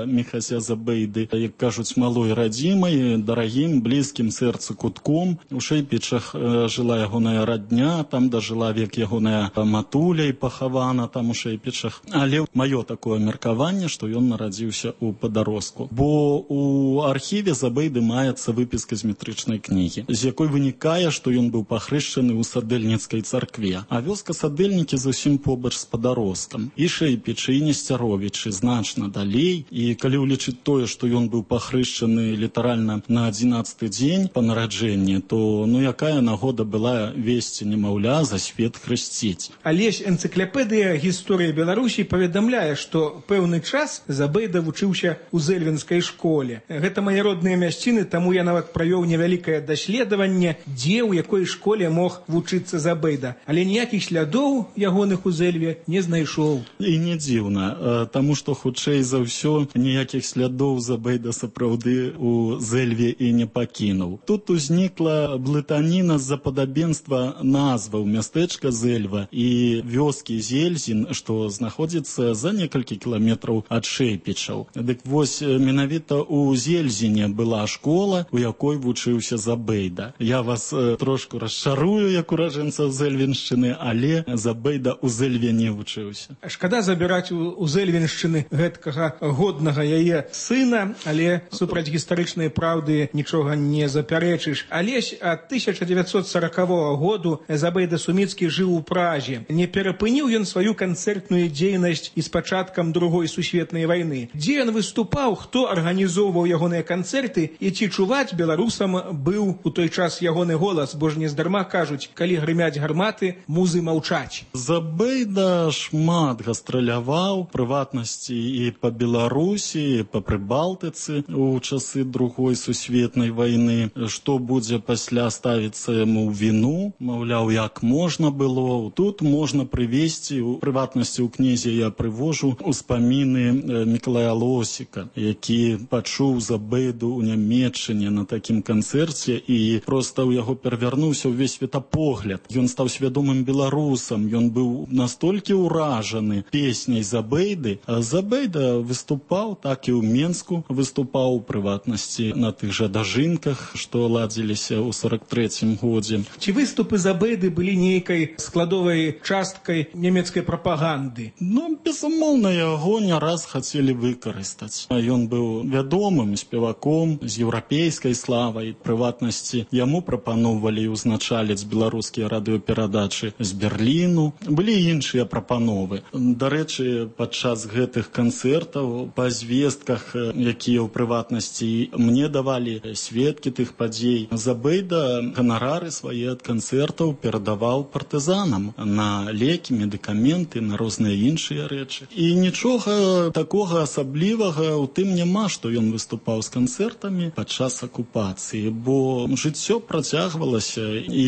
Міхася Забейды, як кажуць, малой радзімай, дарагім, блізкім сэрцу кутком. У Шэйпічах жыла ягоная радня, там дажыла век ягоная матуля і пахавана там у Шэйпічах. Але маё такое меркаванне, што ён нарадзіўся ў Падароску. Бо у архіве Забейды маецца выпіска з метрычнай кнігі, з якой вынікае, што ён быў пахрышчаны ў Садэльніцкай царкве. А вёска Садэльнікі зусім побач з Падароскам. І Шэйпічы, і Несцяровічы значна далей. І калі ўлічыць тое, што ён быў пахрышчаны літаральна на адзінаццаты дзень па нараджэнні, то ну якая нагода была весці немаўля за свет хрысціць. Алесь энцыклапедыя гісторыі Беларусі паведамляе, што пэўны час Забейда вучыўся ў зэльвінскай школе. Гэта мае родныя мясціны, таму я нават правёў невялікае даследаванне, дзе ў якой школе мог вучыцца Забейда. Але ніякіх слядоў ягоных у Зэльве не знайшоў. І не дзіўна, таму што хутчэй за ўсё ніякіх слядоў Забейда сапраўды у Зэльве і не пакінуў. Тут узнікла блытаніна з-за падабенства назваў мястэчка Зэльва і вёскі Зельзін, што знаходзіцца за некалькі кіламетраў ад Шэйпічаў. Дык вось менавіта у Зельзіне была школа, у якой вучыўся Забейда. Я вас э, трошку расчарую, як уражэнцаў Зэльвіншчыны, але Забейда у Зэльве не вучыўся. Шкада забіраць у, у Зэльвіншчыны гэткага годнага яе сына, але супраць гістарычнай праўды нічога не запярэчыш. Алесь ад тысяча дзевяцьсот саракавога году Забейда Суміцкі жыў у Праже. Не перапыніў ён сваю канцэртную дзейнасць і з пачаткам другой сусветнай вайны. Дзе ён выступаў, хто арганізоўваў ягоныя канцэрты і ці чуваць беларусам быў у той час ягоны голас, бо ж нездарма кажуць, калі грымяць гарматы, музы маўчаць. Забейда шмат гастраляваў, прыватнасці і па Беларусі, і па Прыбалтыцы у часы другой сусветнай вайны. Што будзе пасля ставіцца яму ў віну, маўляў, як можна было. Тут можна прывесці, у прыватнасці ў кнізе я прывожу успаміны Мікалая Лосіка, які пачуў Забейду ў Нямецчыне на такім канцэрце і проста ў яго перавярнуўся ўвесь светапогляд. Ён стаў свядомым беларусам, ён быў настолькі ўражаны песняй Забейды. А Забейда выступаў, так і ў Менску выступаў, у прыватнасці на тых жа дажынках, што ладзіліся ў сорак трэцім годзе. Ці выступы Забейды былі нейкай складовай часткай нямецкай прапаганды? Ну, безумоўна, яго не раз хацелі выкарыстаць. Ён быў вядомым спеваком з еўрапейскай славай, прыватнасці. Яму прапаноўвалі ўзначаліць беларускія радыёперадачы з Берліну. Былі іншыя прапановы. Дарэчы, падчас гэтых канцэртаў па звестках, якія ў прыватнасці мне давалі сведкі тых падзей, Забейда ганарары свае ад канцэртаў перадаваў партызанам на лекі, медыкаменты, на розныя іншыя рэчы. І нічога такога асаблівага ў тым няма, што ён выступаў з канцэртамі падчас акупацыі, бо жыццё працягвалася, і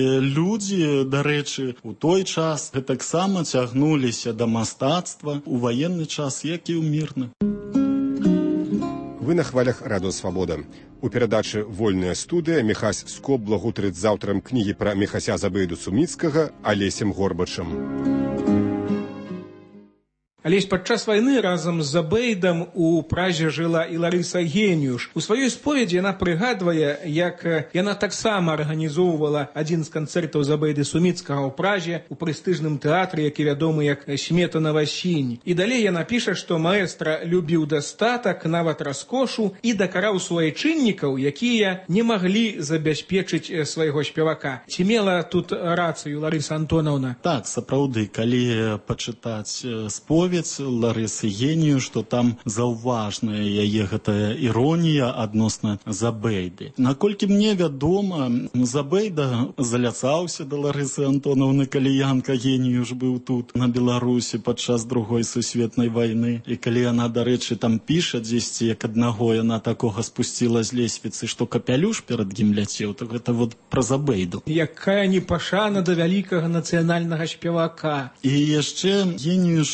людзі, дарэчы, у той час гэтаксама цягнуліся да мастацтва у ваенны час, як і ў мірны. Вы на хвалях Радыё Свабода. У перадачы «Вольная студыя» Міхась Скобла гутарыць з аўтарам кнігі пра Міхася Забейду Суміцкага Алесем Горбачам. Алесь, падчас вайны разам з Забейдам у Празе жыла і Ларыса Геніюш. У сваёй споведзі яна прыгадвае, як яна таксама арганізоўвала адзін з канцэртаў Забейды Суміцкага ў Празе у прэстыжным тэатры, які вядомы як Сметанава сінь. І далей яна піша, што маэстра любіў дастатак, нават раскошу, і дакараў суайчыннікаў, якія не маглі забяспечыць свайго спевака. Ці мела тут рацыю Ларыса Антонаўна? Так, сапраўды, калі пачытаць споведь Ларысы Генію, што там заўважная яе гэтая іронія адносна Забейды. Наколькі мне вядома, Забейда заляцаўся да Ларысы Антонаўны, калі Янка Геніюш быў тут, на Беларусі, падчас другой сусветнай вайны. І калі яна, дарэчы, там піша дзесьці, як аднаго яна такога спусціла з лесвіцы, што капялюш перад ім ляцеў, то гэта вот пра Забейду. Якая непашана да вялікага нацыянальнага спевака. І яшчэ Геніюш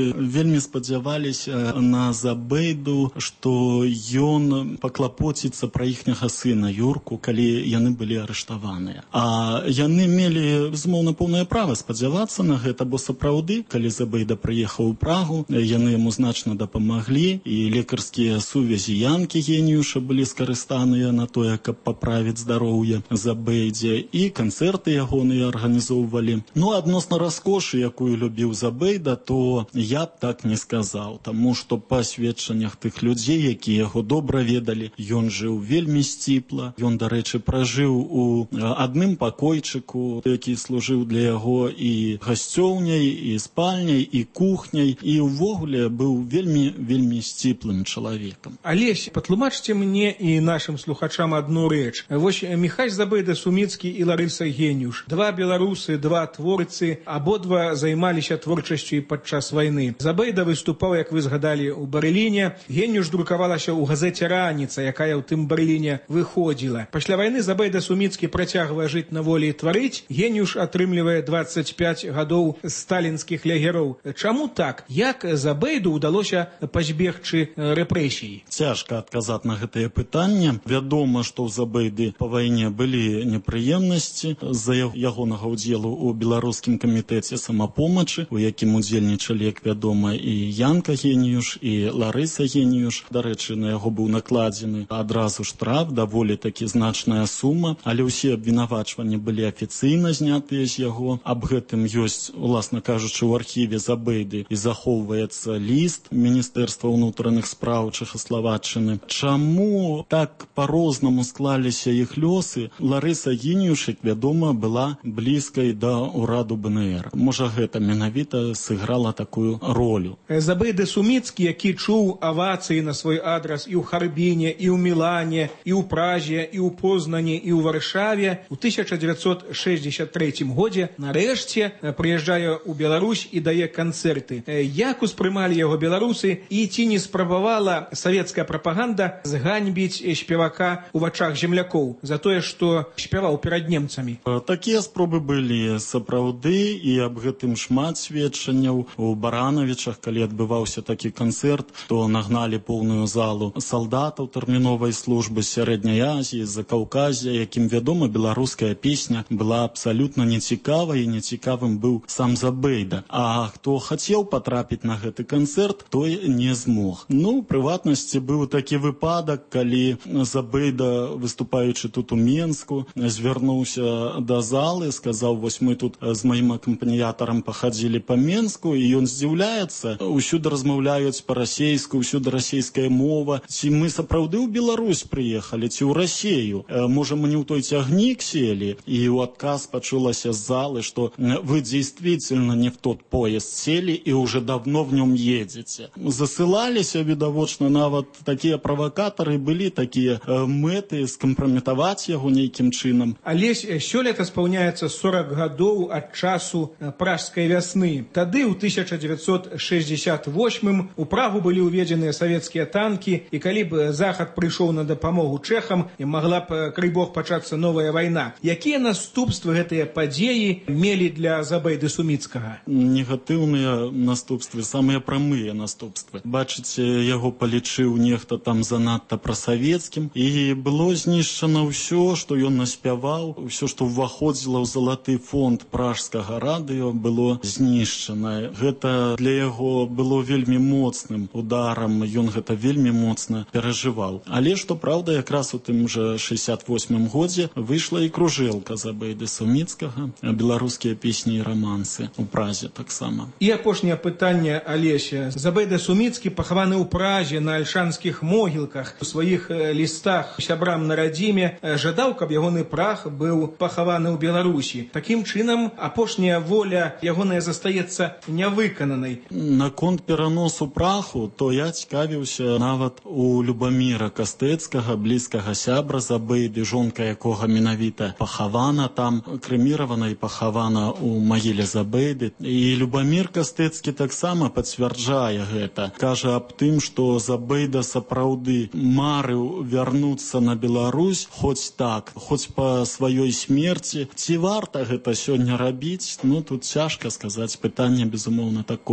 беларусы вельмі спадзяваліся на Забейду, што ён паклапоціцца пра іхняга сына Юрку, калі яны былі арыштаваныя. А яны мелі, безумоўна, поўнае права спадзявацца на гэта, бо сапраўды, калі Забейда прыехаў у Прагу, яны яму значна дапамаглі, і лекарскія сувязі Янкі Геніюша былі скарыстаныя на тое, каб паправіць здароўе Забейдзе, і канцэрты ягоныя арганізоўвалі. Ну, адносна раскошы, якую любіў Забейда, то я б так не сказаў, таму што па сведчаннях тых людзей, якія яго добра ведалі, ён жыў вельмі сціпла. Ён, дарэчы, пражыў у адным пакойчыку, які служыў для яго і гасцёўняй, і спальняй, і кухняй, і ўвогуле быў вельмі, вельмі сціплым чалавекам. Алесь, патлумачце мне і нашым слухачам адну рэч. Вось Міхась Забейда Суміцкі і Ларыса Геніюш. Два беларусы, два творцы, абодва займаліся творчасцю і падчас вайны. Забейда выступаў, як вы згадалі, у Берліне. Геніюш друкавалася ў газеце «Раніца», якая ў тым Берліне выходзіла. Пасля вайны Забейда Суміцкі працягвае жыць на волі і тварыць. Геніюш атрымлівае дваццаць пяць гадоў сталінскіх лягероў. Чаму так? Як Забейду ўдалося пазбегчы рэпрэсій? Цяжка адказаць на гэтае пытанне. Вядома, што ў Забейды па вайне былі непрыемнасці з-за ягонага ўдзелу ў беларускім камітэце самапомачы, у якім удзельнічалі, як вядома, і Янка Геніюш, і Ларыса Геніюш. Дарэчы, на яго быў накладзены адразу штраф, даволі такі значная сума, але ўсе абвінавачванні былі афіцыйна знятыя з яго. Аб гэтым ёсць, уласна кажучы, у архіве Забейды і захоўваецца ліст Міністэрства ўнутраных спраў Чэхаславаччыны. Чаму так па-рознаму склаліся іх лёсы? Ларыса Геніюш, як вядома, была блізкай да ўраду бэ эн ер. Можа, гэта менавіта сыграла такую ролю. Забейда Суміцкі, які чуў авацыі на свой адрас і ў Харбіне, і ў Мілане, і ў Празе, і ў Познані, і ў Варшаве, у тысяча дзевяцьсот шэсцьдзесят трэцім годзе нарэшце прыязджае ў Беларусь і дае канцэрты. Як успрымалі яго беларусы, і ці не спрабавала савецкая прапаганда зганьбіць спевака ў вачах землякоў за тое, што спяваў перад немцамі? Такія спробы былі сапраўды, і аб гэтым шмат сведчанняў. У Баранавічах, калі адбываўся такі канцэрт, то нагналі поўную залу салдатаў тэрміновай службы з Сярэдняй Азіі, з Закаўказя, якім, вядома, беларуская песня была абсалютна нецікавай, і нецікавым быў сам Забейда. А хто хацеў патрапіць на гэты канцэрт, той не змог. Ну, у прыватнасці быў такі выпадак, калі Забейда, выступаючы тут у Менску, звярнуўся да залы, сказаў: вось мы тут з маім акампаніятарам пахадзілі па Менску, і ён здзіўляецца, усюды размаўляюць па-расейску, усюды расейская мова. Ці мы сапраўды ў Беларусь прыехалі, ці ў Расею? Можа, мы не ў той цягнік сели? І ў адказ пачулася з залы, што вы действительно не в тот поезд сели и уже давно в нем едете. Засылаліся, відавочна, нават такія правакатары, былі такія мэты скампраметаваць яго нейкім чынам. Алесь, сёлета спаўняецца сорок гадоў ад часу пражскай вясны. Тады, у тысяча дзевяцьсот шэсцьдзесят восьмым, у Прагу былі ўведзеныя савецкія танкі, і калі б Захад прыйшоў на дапамогу чэхам, магла б, крый Бог, пачацца новая вайна. Якія наступствы гэтыя падзеі мелі для Забейды Суміцкага? Негатыўныя наступствы, самыя прамыя наступствы. Бачыце, яго палічыў нехта там занадта прасавецкім, і было знішчана ўсё, што ён наспяваў, ўсё, што ўваходзіла ў залаты фонд пражскага радыё, было знішчана. Гэта для яго было вельмі моцным ударам, ён гэта вельмі моцна перажываў. Але, што праўда, якраз у тым жа шэсцьдесят восьмым годзе выйшла і кружэлка Забейды Суміцкага, беларускія песні і рамансы, у Празе таксама. І апошняе пытанне, Алеся. Забейда Суміцкі пахаваны ў Празе на альшанскіх могілках. У сваіх лістах сябрам на радзіме жадаў, каб ягоны прах быў пахаваны ў Беларусі. Такім чынам, апошняя воля ягоная застаецца нявыкананай. Наконт пераносу праху, то я цікавіўся нават у Любаміра Кастэцкага, блізкага сябра Забейды, жонка якога менавіта пахавана там, крэміравана і пахавана ў магіле Забейды. І Любамір Кастэцкі таксама пацвярджае гэта. Кажа аб тым, што Забейда сапраўды марыў вярнуцца на Беларусь, хоць так, хоць па сваёй смерці. Ці варта гэта сёння рабіць? Ну, тут цяжка сказаць, пытанне, безумоўна, такое.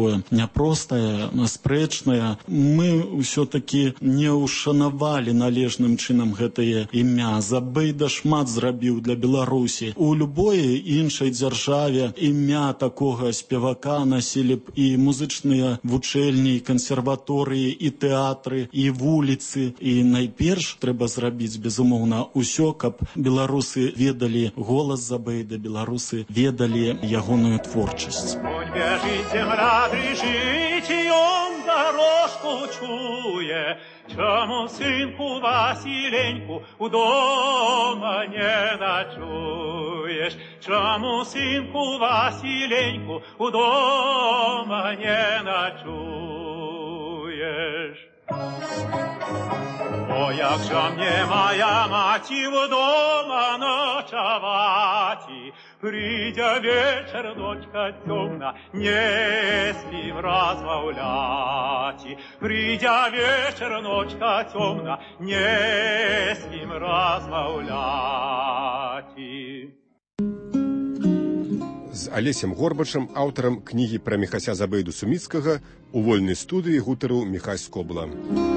такое няпростае, спрэчнае. Мы ўсё-таки не ушанавалі належным чынам гэтае імя. Забейда шмат зрабіў для Беларусі. У любой іншай дзяржаве імя такога спевака насілі б і музычныя вучэльні, і кансерваторыі, і тэатры, і вуліцы. І найперш трэба зрабіць, безумоўна, усё, каб беларусы ведалі голас Забейда, беларусы ведалі ягоную творчасць. Бежит земля, дрижит, и он дорожку чує. Чому синку Василеньку у дома не ночуєш? Чому синку Василеньку у дома не ночуєш? О, як же мне моя мать вдома ночевати, придя вечер, ночка темна, не с ним размовляти. Придя вечер, ночка темна, не с ним размовляти. З Алесем Горбачам, аўтарам кнігі пра Міхася Забейду Суміцкага, у вольнай студыі гутарыў Міхась Скобла.